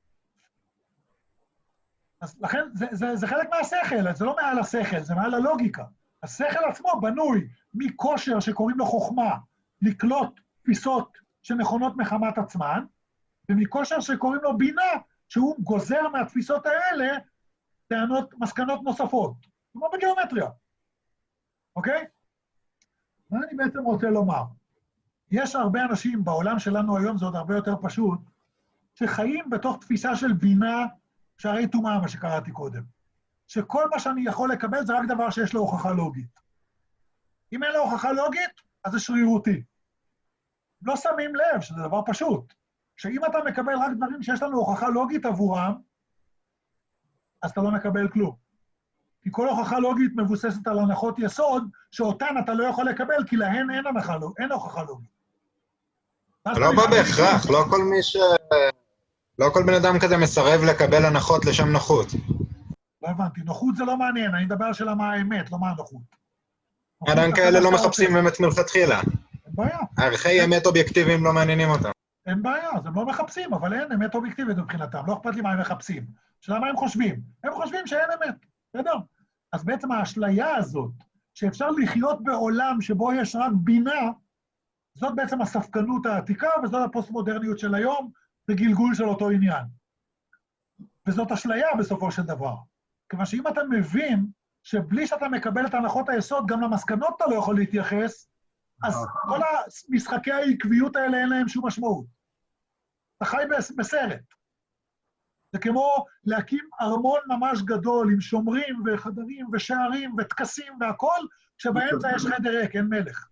אז לכן, זה חלק מהשכל, זה לא מעל השכל, זה מעל הלוגיקה. השכל עצמו בנוי מכושר שקוראים לו חוכמה, לקלוט תפיסות שנכונות מחמת עצמן, ומכושר שקוראים לו בינה, שהוא גוזר מהתפיסות האלה מסקנות נוספות. כמו בגיאומטריה. אוקיי? מה אני בעצם רוצה לומר? יש הרבה אנשים בעולם שלנו היום, זה עוד הרבה יותר פשוט, שחיים בתוך תפיסה של בינה, שהרי תומעה, מה שקראתי קודם. שכל מה שאני יכול לקבל זה רק דבר שיש לו הוכחה לוגית. אם אין לו הוכחה לוגית, אז זה שרירותי. לא שמים לב שזה דבר פשוט. שאם אתה מקבל רק דברים שיש לנו הוכחה לוגית עבורם, אז אתה לא מקבל כלום. כי כל הוכחה לוגית מבוססת על הנחות יסוד, שאותן אתה לא יכול לקבל, כי להן אין הוכחה לוגית. לא בא בהכרח, לא כל בן אדם כזה מסרב לקבל הנחות לשם נוחות. לא הבנתי, נוחות זה לא מעניין, אני מדבר על מה האמת, לא מה הנוחות. אדם כאלה לא מחפשים אמת מלכתחילה. אין בעיה. ערכי אמת אובייקטיביים לא מעניינים אותם. אין בעיה, אז הם לא מחפשים, אבל אין אמת אובייקטיבית מבחינתם, לא אכפת לי מה הם מחפשים. שאלה מה הם חושבים? הם חושבים שאין אמת, בסדר? אז בעצם האשליה הזאת, שאפשר לחיות בעולם שבו יש רק בינה, זאת בעצם הספקנות העתיקה, וזאת הפוסט-מודרניות של היום, בגלגול של אותו עניין. וזאת אשליה בסופו של דבר. כיוון שאם אתה מבין שבלי שאתה מקבל את הנחות היסוד, גם למסקנות אתה לא יכול להתייחס, אז כל המשחקי העקביות האלה אין להם שום משמעות. אתה חי בסרט. זה כמו להקים ארמון ממש גדול עם שומרים וחדרים ושערים וטקסים והכל, שבאמצע יש חדר ריק, אין מלך.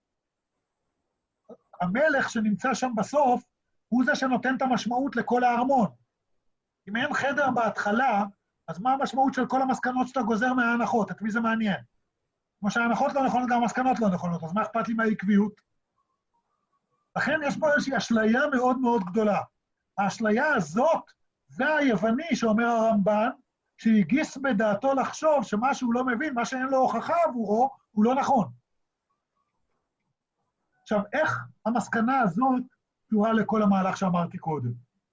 המלך שנמצא שם בסוף, הוא זה שנותן את המשמעות לכל הארמון. אם אין חדר בהתחלה, אז מה המשמעות של כל המסקנות שאתה גוזר מההנחות? את מי זה מעניין? כמו שההנחות לא נכונות, גם המסקנות לא נכונות, אז מה אכפת לי מהעקביות? לכן יש פה איזושהי אשליה מאוד מאוד גדולה. האשליה הזאת, זה היווני שאומר הרמב"ן, שהגיס בדעתו לחשוב שמה שהוא לא מבין, מה שאין לו הוכחה עבורו, הוא לא נכון. עכשיו, איך המסקנה הזאת קשורה לכל המהלך שאמרתי קודם?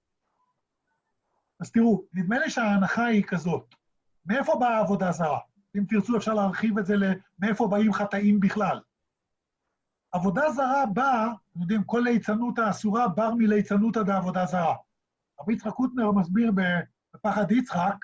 אז תראו, נדמה לי שההנחה היא כזאת. מאיפה באה עבודה זרה? אם תרצו אפשר להרחיב את זה למאיפה באים חטאים בכלל. עבודה זרה באה, אתם יודעים, כל ליצנות האסורה בר מליצנות עד העבודה זרה. רבי יצחק קוטנר מסביר בפחד יצחק,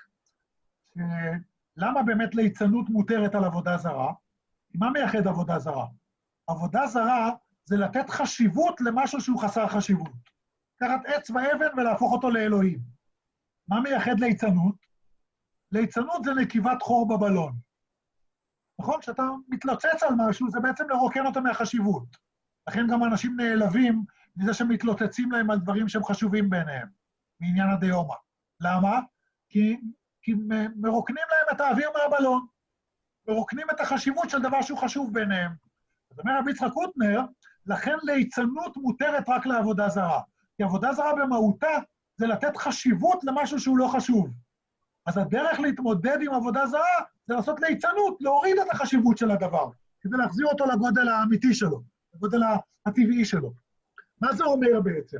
למה באמת ליצנות מותרת על עבודה זרה? מה מייחד עבודה זרה? עבודה זרה זה לתת חשיבות למשהו שהוא חסר חשיבות. לקחת עץ ואבן ולהפוך אותו לאלוהים. מה מייחד ליצנות? ליצנות זה נקיבת חור בבלון. נכון? כשאתה מתלוצץ על משהו, זה בעצם לרוקן אותו מהחשיבות. לכן גם אנשים נעלבים מזה שמתלוצצים להם על דברים שהם חשובים בעיניהם, מעניין הדיומה. למה? כי מרוקנים להם את האוויר מהבלון. מרוקנים את החשיבות של דבר שהוא חשוב בעיניהם. זאת אומרת, רבי יצחק קוטנר, לכן ליצנות מותרת רק לעבודה זרה. כי עבודה זרה במהותה זה לתת חשיבות למשהו שהוא לא חשוב. אז הדרך להתמודד עם עבודה זרה זה לעשות ליצנות, להוריד את החשיבות של הדבר, כדי להחזיר אותו לגודל האמיתי שלו, לגודל הטבעי שלו. מה זה אומר בעצם?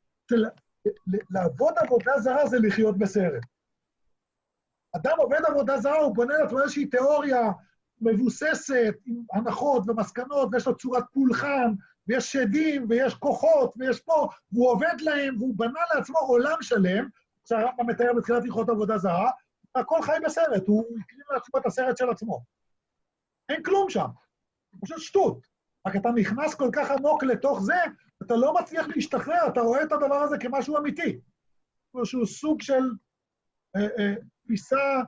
לעבוד עבודה זרה זה לחיות בסרט. אדם עובד עבודה זרה, הוא בונה לעצמו איזושהי תיאוריה מבוססת, עם הנחות ומסקנות, ויש לו צורת פולחן, ויש שדים, ויש כוחות, ויש פה, והוא עובד להם, והוא בנה לעצמו עולם שלם, שהרמב"ם מתאר בתחילת הלכות עבודה זרה, הכל חי בסרט, הוא הקרין לעצמו את הסרט של עצמו. אין כלום שם, פשוט שטות. רק אתה נכנס כל כך עמוק לתוך זה, אתה לא מצליח להשתחרר, אתה רואה את הדבר הזה כמשהו אמיתי. שהוא סוג של פיסה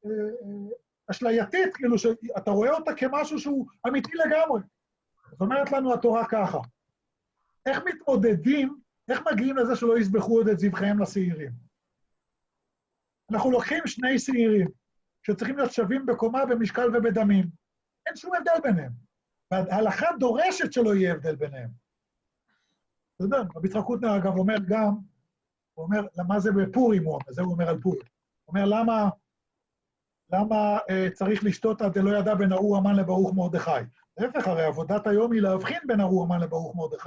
אשלייתית, כאילו שאתה רואה אותה כמשהו שהוא אמיתי לגמרי. זאת אומרת לנו התורה ככה. איך מתמודדים, איך מגיעים לזה שלא יסבכו עוד את זבחיהם לשעירים? אנחנו לוקחים שני שעירים, שצריכים להיות שווים בקומה, במשקל ובדמים. אין שום הבדל ביניהם. וההלכה דורשת שלא יהיה הבדל ביניהם. אתה יודע, רבי יצחק קוטנר אגב אומר גם, הוא אומר, למה זה בפורים, זה הוא אומר על פורים. הוא אומר, למה צריך לשתות עד דלא ידע בין ארור המן לברוך מרדכי? להפך, הרי עבודת היום היא להבחין בין ארור המן לברוך מרדכי.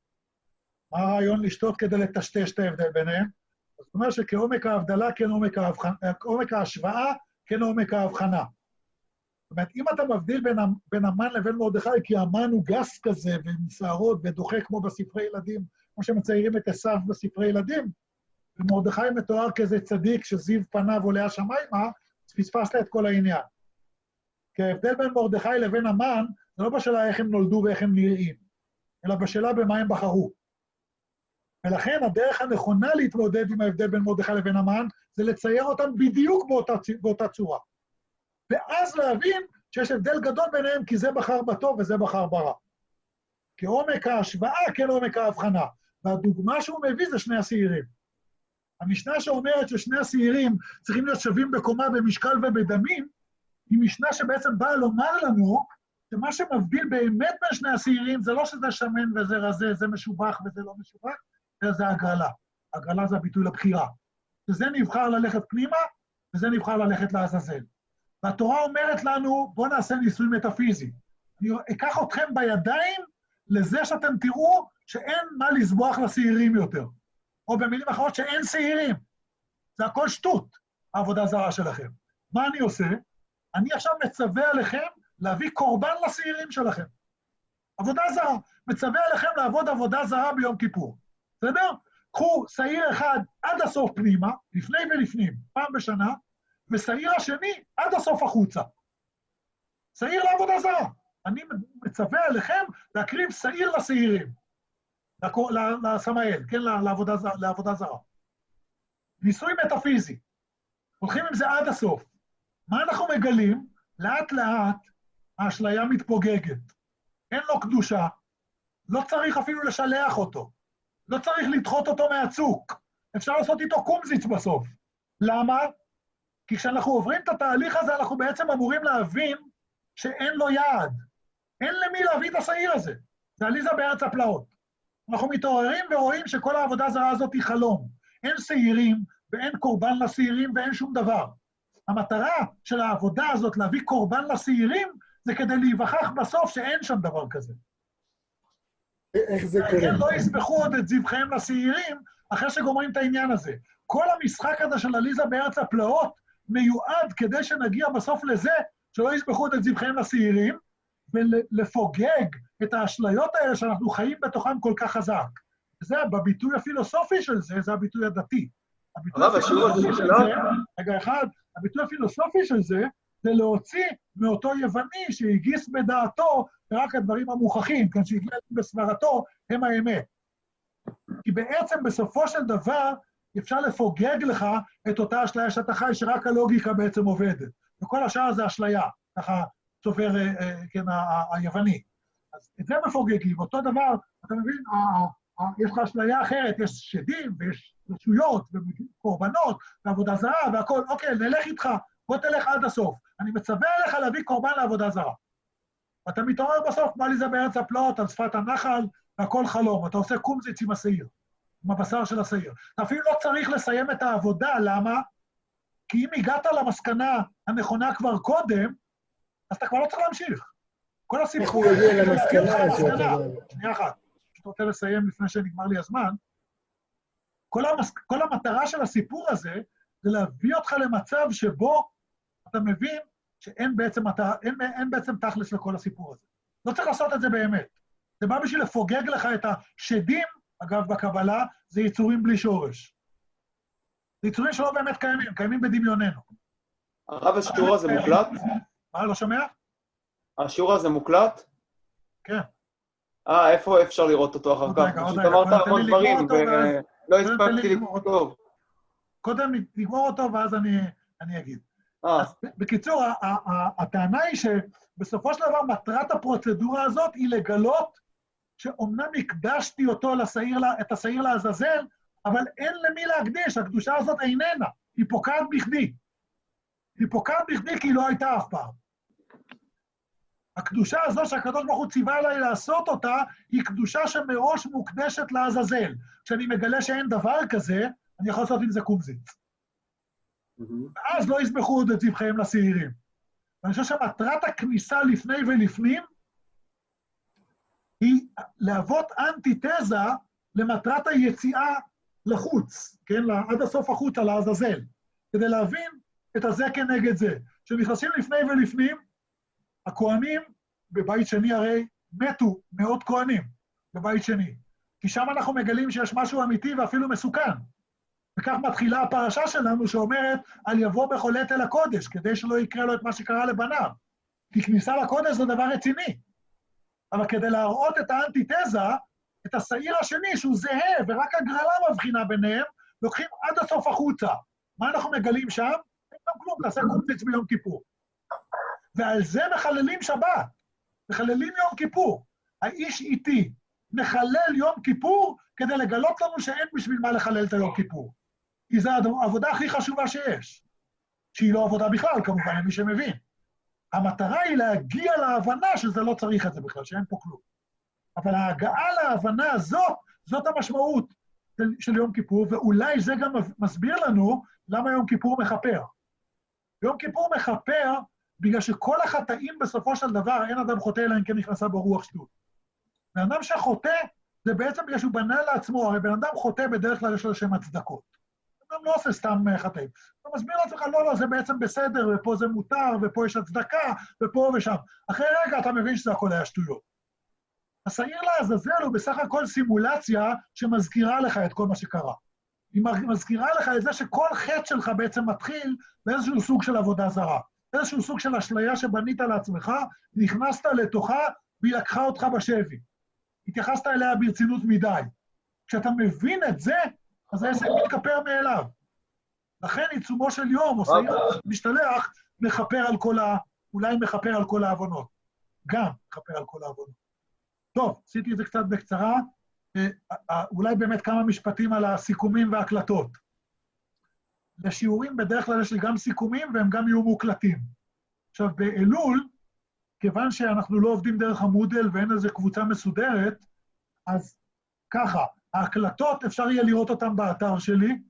מה הרעיון לשתות כדי לטשטש את ההבדל ביניהם? זאת אומרת שכעומק ההבדלה, כן עומק ההשוואה, כן עומק ההבחנה. זאת אומרת, אם אתה מבדיל בין המן לבין מרדכי, כי המן הוא גס כזה, ומשערות, ודוחה כמו בספרי ילדים, כמו שמציירים את עשיו בספרי ילדים, ומרדכי מתואר כזה צדיק שזיו פניו עולה השמיימה, אז פספסת את כל העניין. כי ההבדל בין מרדכי לבין המן, זה לא בשאלה איך הם נולדו ואיך הם נראים, אלא בשאלה במה הם בחרו. ולכן הדרך הנכונה להתמודד עם ההבדל בין מרדכי לבין המן, זה לצייר אותם בדיוק באותה צורה. ואז להבין שיש הבדל גדול ביניהם, כי זה בחר בטוב וזה בחר ברע. כעומק ההשוואה, כן עומק ההבחנה. והדוגמה שהוא מביא זה שני השעירים. המשנה שאומרת ששני השעירים צריכים להיות שווים בקומה, במשקל ובדמים, היא משנה שבעצם באה לומר לנו, שמה שמבדיל באמת בין שני השעירים, זה לא שזה שמן וזה רזה, זה משובח וזה לא משובח, אלא זה הגרלה. הגרלה זה הביטוי לבחירה. וזה נבחר ללכת פנימה, וזה נבחר ללכת לעזאזל. והתורה אומרת לנו, בואו נעשה ניסוי מטאפיזי. אני אקח אתכם בידיים לזה שאתם תראו שאין מה לסבוח לשעירים יותר. או במילים אחרות שאין שעירים. זה הכל שטות, העבודה זרה שלכם. מה אני עושה? אני עכשיו מצווה עליכם להביא קורבן לשעירים שלכם. עבודה זרה. מצווה עליכם לעבוד עבודה זרה ביום כיפור. בסדר? קחו שעיר אחד עד הסוף פנימה, לפני ולפנים, פעם בשנה, ושעיר השני עד הסוף החוצה. שעיר לעבודה זרה. אני מצווה עליכם להקריב שעיר לשעירים. לסמאל, כן, לעבודה זרה. ניסוי מטאפיזי. הולכים עם זה עד הסוף. מה אנחנו מגלים? לאט לאט האשליה מתפוגגת. אין לו קדושה. לא צריך אפילו לשלח אותו. לא צריך לדחות אותו מהצוק. אפשר לעשות איתו קומזיץ בסוף. למה? כי כשאנחנו עוברים את התהליך הזה, אנחנו בעצם אמורים להבין שאין לו יעד. אין למי להביא את השעיר הזה. זה עליזה בארץ הפלאות. אנחנו מתעוררים ורואים שכל העבודה הזרה הזאת היא חלום. אין שעירים ואין קורבן לשעירים ואין שום דבר. המטרה של העבודה הזאת להביא קורבן לשעירים, זה כדי להיווכח בסוף שאין שם דבר כזה. איך זה קורה? לא יסבכו עוד את זבחיהם לשעירים, אחרי שגומרים את העניין הזה. כל המשחק הזה של עליזה בארץ הפלאות, מיועד כדי שנגיע בסוף לזה, שלא יסבכו עוד את זבחיהם לשעירים, ולפוגג את האשליות האלה שאנחנו חיים בתוכם כל כך חזק. זה, בביטוי הפילוסופי של זה, זה הביטוי הדתי. הביטוי הפילוסופי של זה, זה להוציא מאותו יווני שהגיס בדעתו רק הדברים המוכחים, כאן שהגיע בסברתו, הם האמת. כי בעצם בסופו של דבר, אפשר לפוגג לך את אותה אשליה שאתה חי, שרק הלוגיקה בעצם עובדת. וכל השאר זה אשליה, ככה סופר, כן, היווני. אז את זה מפוגגים, אותו דבר, אתה מבין, יש לך אשליה אחרת, יש שדים ויש רשויות וקורבנות ועבודה זרה והכל, אוקיי, נלך איתך, בוא תלך עד הסוף. אני מצווה עליך להביא קורבן לעבודה זרה. אתה מתעורר בסוף, מה לי זה בארץ הפלאות, על שפת הנחל, והכל חלום. אתה עושה קומזיץ עם השעיר, עם הבשר של השעיר. אתה אפילו לא צריך לסיים את העבודה, למה? כי אם הגעת למסקנה הנכונה כבר קודם, אז אתה כבר לא צריך להמשיך. כל הסיפור... איך הוא יגיע למסקנה? שנייה אחת. שאתה רוצה לסיים לפני שנגמר לי הזמן. כל המטרה של הסיפור הזה, זה להביא אותך למצב שבו אתה מבין שאין בעצם תכלס לכל הסיפור הזה. לא צריך לעשות את זה באמת. זה בא בשביל לפוגג לך את השדים, אגב, בקבלה, זה יצורים בלי שורש. זה יצורים שלא באמת קיימים, קיימים בדמיוננו. הרב, השיעור הזה מוקלט? מה, לא שומע? השיעור הזה מוקלט? כן. איפה אפשר לראות אותו אחר כך? פשוט אמרת המון דברים, ולא הספקתי לקרוא טוב. קודם נגמור אותו, ואז אני אגיד. אז בקיצור, הטענה היא שבסופו של דבר מטרת הפרוצדורה הזאת היא לגלות שאומנם הקדשתי אותו את השעיר לעזאזל, אבל אין למי להקדיש, הקדושה הזאת איננה, היא פוקעת בכדי. היא פוקעת בכדי כי היא לא הייתה אף פעם. הקדושה הזו שהקדוש ברוך הוא ציווה עליי לעשות אותה, היא קדושה שמראש מוקדשת לעזאזל. כשאני מגלה שאין דבר כזה, אני יכול לעשות עם זה קומזיץ. ואז לא יסמכו עוד את זבחיהם לשעירים. ואני חושב שמטרת הכניסה לפני ולפנים, היא להוות אנטיתזה למטרת היציאה לחוץ, כן? עד הסוף החוץ על העזאזל, כדי להבין את הזה כנגד זה. כשנכנסים לפני ולפנים, הכהנים בבית שני הרי מתו מאות כהנים בבית שני, כי שם אנחנו מגלים שיש משהו אמיתי ואפילו מסוכן. וכך מתחילה הפרשה שלנו שאומרת, על יבוא בחולת אל הקודש, כדי שלא יקרה לו את מה שקרה לבניו. כי כניסה לקודש זה דבר רציני. אבל כדי להראות את האנטיתזה, את השעיר השני שהוא זהה, ורק הגרלה מבחינה ביניהם, לוקחים עד הסוף החוצה. מה אנחנו מגלים שם? אין גם כלום, תעשה קומציץ ביום כיפור. ועל זה מחללים שבת, מחללים יום כיפור. האיש איתי מחלל יום כיפור כדי לגלות לנו שאין בשביל מה לחלל את היום כיפור. כי זו העבודה הכי חשובה שיש. שהיא לא עבודה בכלל, כמובן, למי שמבין. המטרה היא להגיע להבנה שזה לא צריך את זה בכלל, שאין פה כלום. אבל ההגעה להבנה הזאת, זאת המשמעות של יום כיפור, ואולי זה גם מסביר לנו למה יום כיפור מכפר. יום כיפור מכפר בגלל שכל החטאים בסופו של דבר, אין אדם חוטא אלא אם כן נכנסה בו רוח שטות. בן אדם שחוטא, זה בעצם בגלל שהוא בנה לעצמו, הרי בן אדם חוטא בדרך כלל יש לו שם הצדקות. בן אדם לא עושה סתם חטאים. הוא מסביר לעצמך, לא, זה בעצם בסדר, ופה זה מותר, ופה יש הצדקה, ופה ושם. אחרי רגע אתה מבין שזה הכל היה שטויות. השעיר לעזאזל הוא בסך הכל סימולציה שמזכירה לך את כל מה שקרה. היא מזכירה לך את זה שכל חטא שלך בעצם מתחיל באיזשהו סוג של עבודה זרה. איזשהו סוג של אשליה שבנית לעצמך, נכנסת לתוכה והיא לקחה אותך בשבי. התייחסת אליה ברצינות מדי. כשאתה מבין את זה, אז העסק מתכפר מאליו. לכן עיצומו של יום, או שעיר משתלח, אולי מכפר על כל העוונות. גם מכפר על כל העוונות. טוב, עשיתי את זה קצת בקצרה, אולי באמת כמה משפטים על הסיכומים וההקלטות. לשיעורים בדרך כלל יש לי גם סיכומים והם גם יהיו מוקלטים. עכשיו, באלול, כיוון שאנחנו לא עובדים דרך המודל ואין איזו קבוצה מסודרת, אז ככה, ההקלטות אפשר יהיה לראות אותן באתר שלי,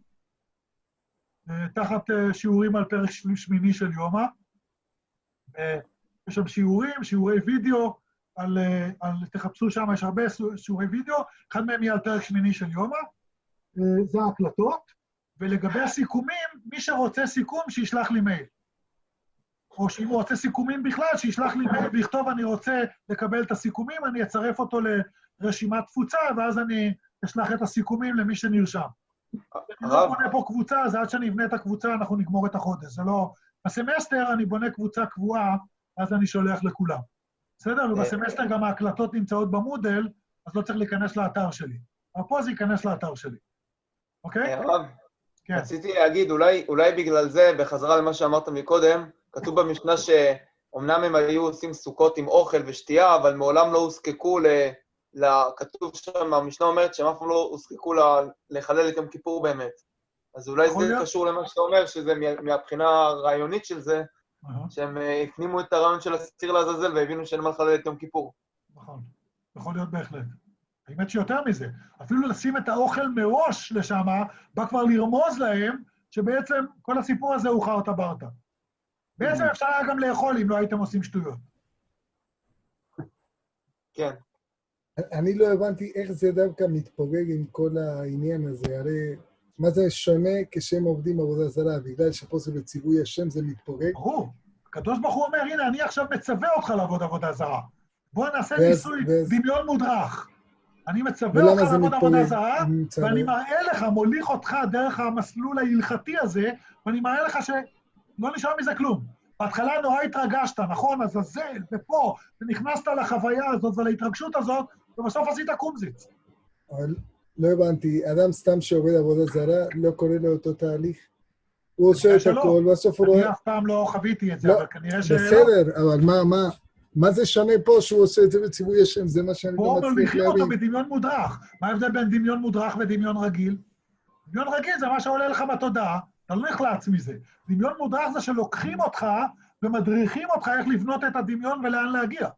תחת שיעורים על פרק שמיני של יומא. יש שם שיעורי וידאו, תחפשו שם, יש הרבה שיעורי וידאו, אחד מהם יהיה על פרק שמיני של יומא, זה ההקלטות, ולגבי הסיכומים, מי שרוצה סיכום, שישלח לי מייל. או שאם הוא רוצה סיכומים בכלל, שישלח לי מייל ויכתוב, אני רוצה לקבל את הסיכומים, אני אצרף אותו לרשימת תפוצה, ואז אני אשלח את הסיכומים למי שנרשם. אני לא בונה פה קבוצה, אז עד שאני אבנה את הקבוצה, אנחנו נגמור את החודש. זה לא... בסמסטר אני בונה קבוצה קבועה, אז אני שולח לכולם. בסדר? ובסמסטר גם ההקלטות נמצאות במודל, אז לא צריך להיכנס לאתר שלי. אבל פה זה ייכנס לאתר שלי. אוקיי? הרב, רציתי להגיד, אולי בגלל זה, בחזרה למה שאמרת מקודם, כתוב במשנה שאומנם הם היו עושים סוכות עם אוכל ושתייה, אבל מעולם לא הוזקקו כתוב שם, המשנה אומרת שהם אף פעם לא הוזקקו לחלל את יום כיפור באמת. אז אולי זה קשור למה שאתה אומר, שזה מהבחינה הרעיונית של זה, שהם הפנימו את הרעיון של השעיר לעזאזל והבינו שאין מה לחלל את יום כיפור. נכון, יכול להיות בהחלט. האמת שיותר מזה, אפילו לשים את האוכל מראש לשם, בא כבר לרמוז להם שבעצם כל הסיפור הזה הוא חרטה ברטה. בעצם אפשר היה גם לאכול אם לא הייתם עושים שטויות. כן. אני לא הבנתי איך זה דווקא מתפוגג עם כל העניין הזה, הרי מה זה שונה כשהם עובדים עבודה זרה, בגלל שפה זה בציווי השם זה מתפוגג? ברור, הקדוש ברוך הוא אומר, הנה, אני עכשיו מצווה אותך לעבוד עבודה זרה. בוא נעשה ניסוי דמיון מודרך. אני מצווה אותך לעבוד עבודה זרה, ואני מראה לך, מוליך אותך דרך המסלול ההלכתי הזה, ואני מראה לך שלא נשאר מזה כלום. בהתחלה נורא התרגשת, נכון? עזאזל, ופה, ונכנסת לחוויה הזאת ולהתרגשות הזאת, ובסוף עשית קומזיץ. אבל לא הבנתי, אדם סתם שעובד עבודה זרה, לא קורא לאותו תהליך? הוא עושה את הכל, בסוף הוא רואה... אני אף פעם לא חוויתי את זה, אבל כנראה שלא. בסדר, אבל מה זה שונה פה שהוא עושה את זה בציווי השם? זה מה שאני לא מצליח להבין. פה מוליכים אותו בדמיון מודרך. מה ההבדל בין דמיון מודרך ודמיון רגיל? דמיון רגיל זה מה שעולה לך בתודעה, אתה לא נחלץ מזה. דמיון מודרך זה שלוקחים אותך ומדריכים אותך איך לבנות את הדמיון ולאן להגיע.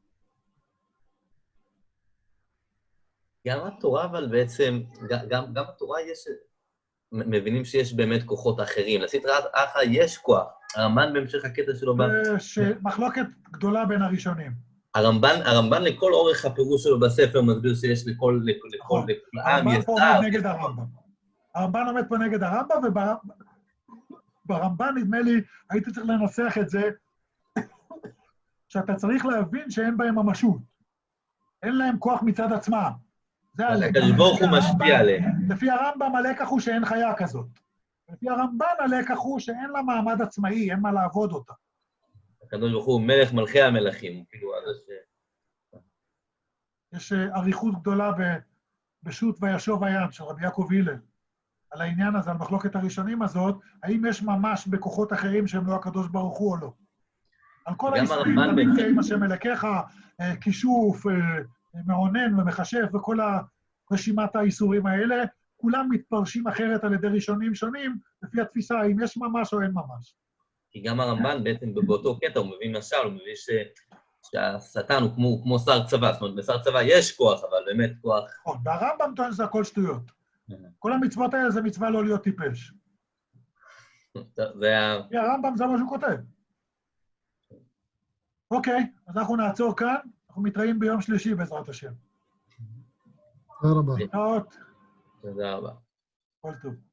גם התורה, אבל בעצם, גם התורה יש, מבינים שיש באמת כוחות אחרים. לסטרא אחרא יש כוח. הרמב"ן בהמשך הקטע שלו... מחלוקת גדולה בין הראשונים. הרמב"ן לכל אורך הפירוש שלו בספר מסביר שיש לכל עם הרמב"ן פה עומד נגד הרמב"ם. הרמב"ן עומד פה נגד הרמב"ם, וברמב"ן נדמה לי, הייתי צריך לנסח את זה, שאתה צריך להבין שאין בהם ממשות. אין להם כוח מצד עצמם. הקדוש ברוך הוא משפיע עליהם. לפי הרמב"ם הלקח הוא שאין חיה כזאת. לפי הרמב"ן הלקח הוא שאין לה מעמד עצמאי, אין מה לעבוד אותה. הקדוש ברוך הוא מלך מלכי המלכים, כאילו עד ש... יש אריכות גדולה בשו"ת וישוב הים של רבי יעקב הלל, על העניין הזה, על מחלוקת הראשונים הזאת, האם יש ממש בכוחות אחרים שהם לא הקדוש ברוך הוא או לא. על כל האיסורים, תמיד עם השם אלוקיך, כישוף, מעונן ומחשף וכל הרשימת האיסורים האלה, כולם מתפרשים אחרת על ידי ראשונים שונים, לפי התפיסה, האם יש ממש או אין ממש. כי גם הרמב"ן בעצם באותו קטע, הוא מביא משל, הוא מביא שהשטן הוא כמו שר צבא, זאת אומרת, בשר צבא יש כוח, אבל באמת כוח... נכון, והרמב"ם טוען שזה הכל שטויות. כל המצוות האלה זה מצווה לא להיות טיפש. כי הרמב"ם זה מה שהוא כותב. אוקיי, אז אנחנו נעצור כאן, אנחנו מתראים ביום שלישי בעזרת השם. תודה רבה. תודה רבה. תודה רבה. כל טוב.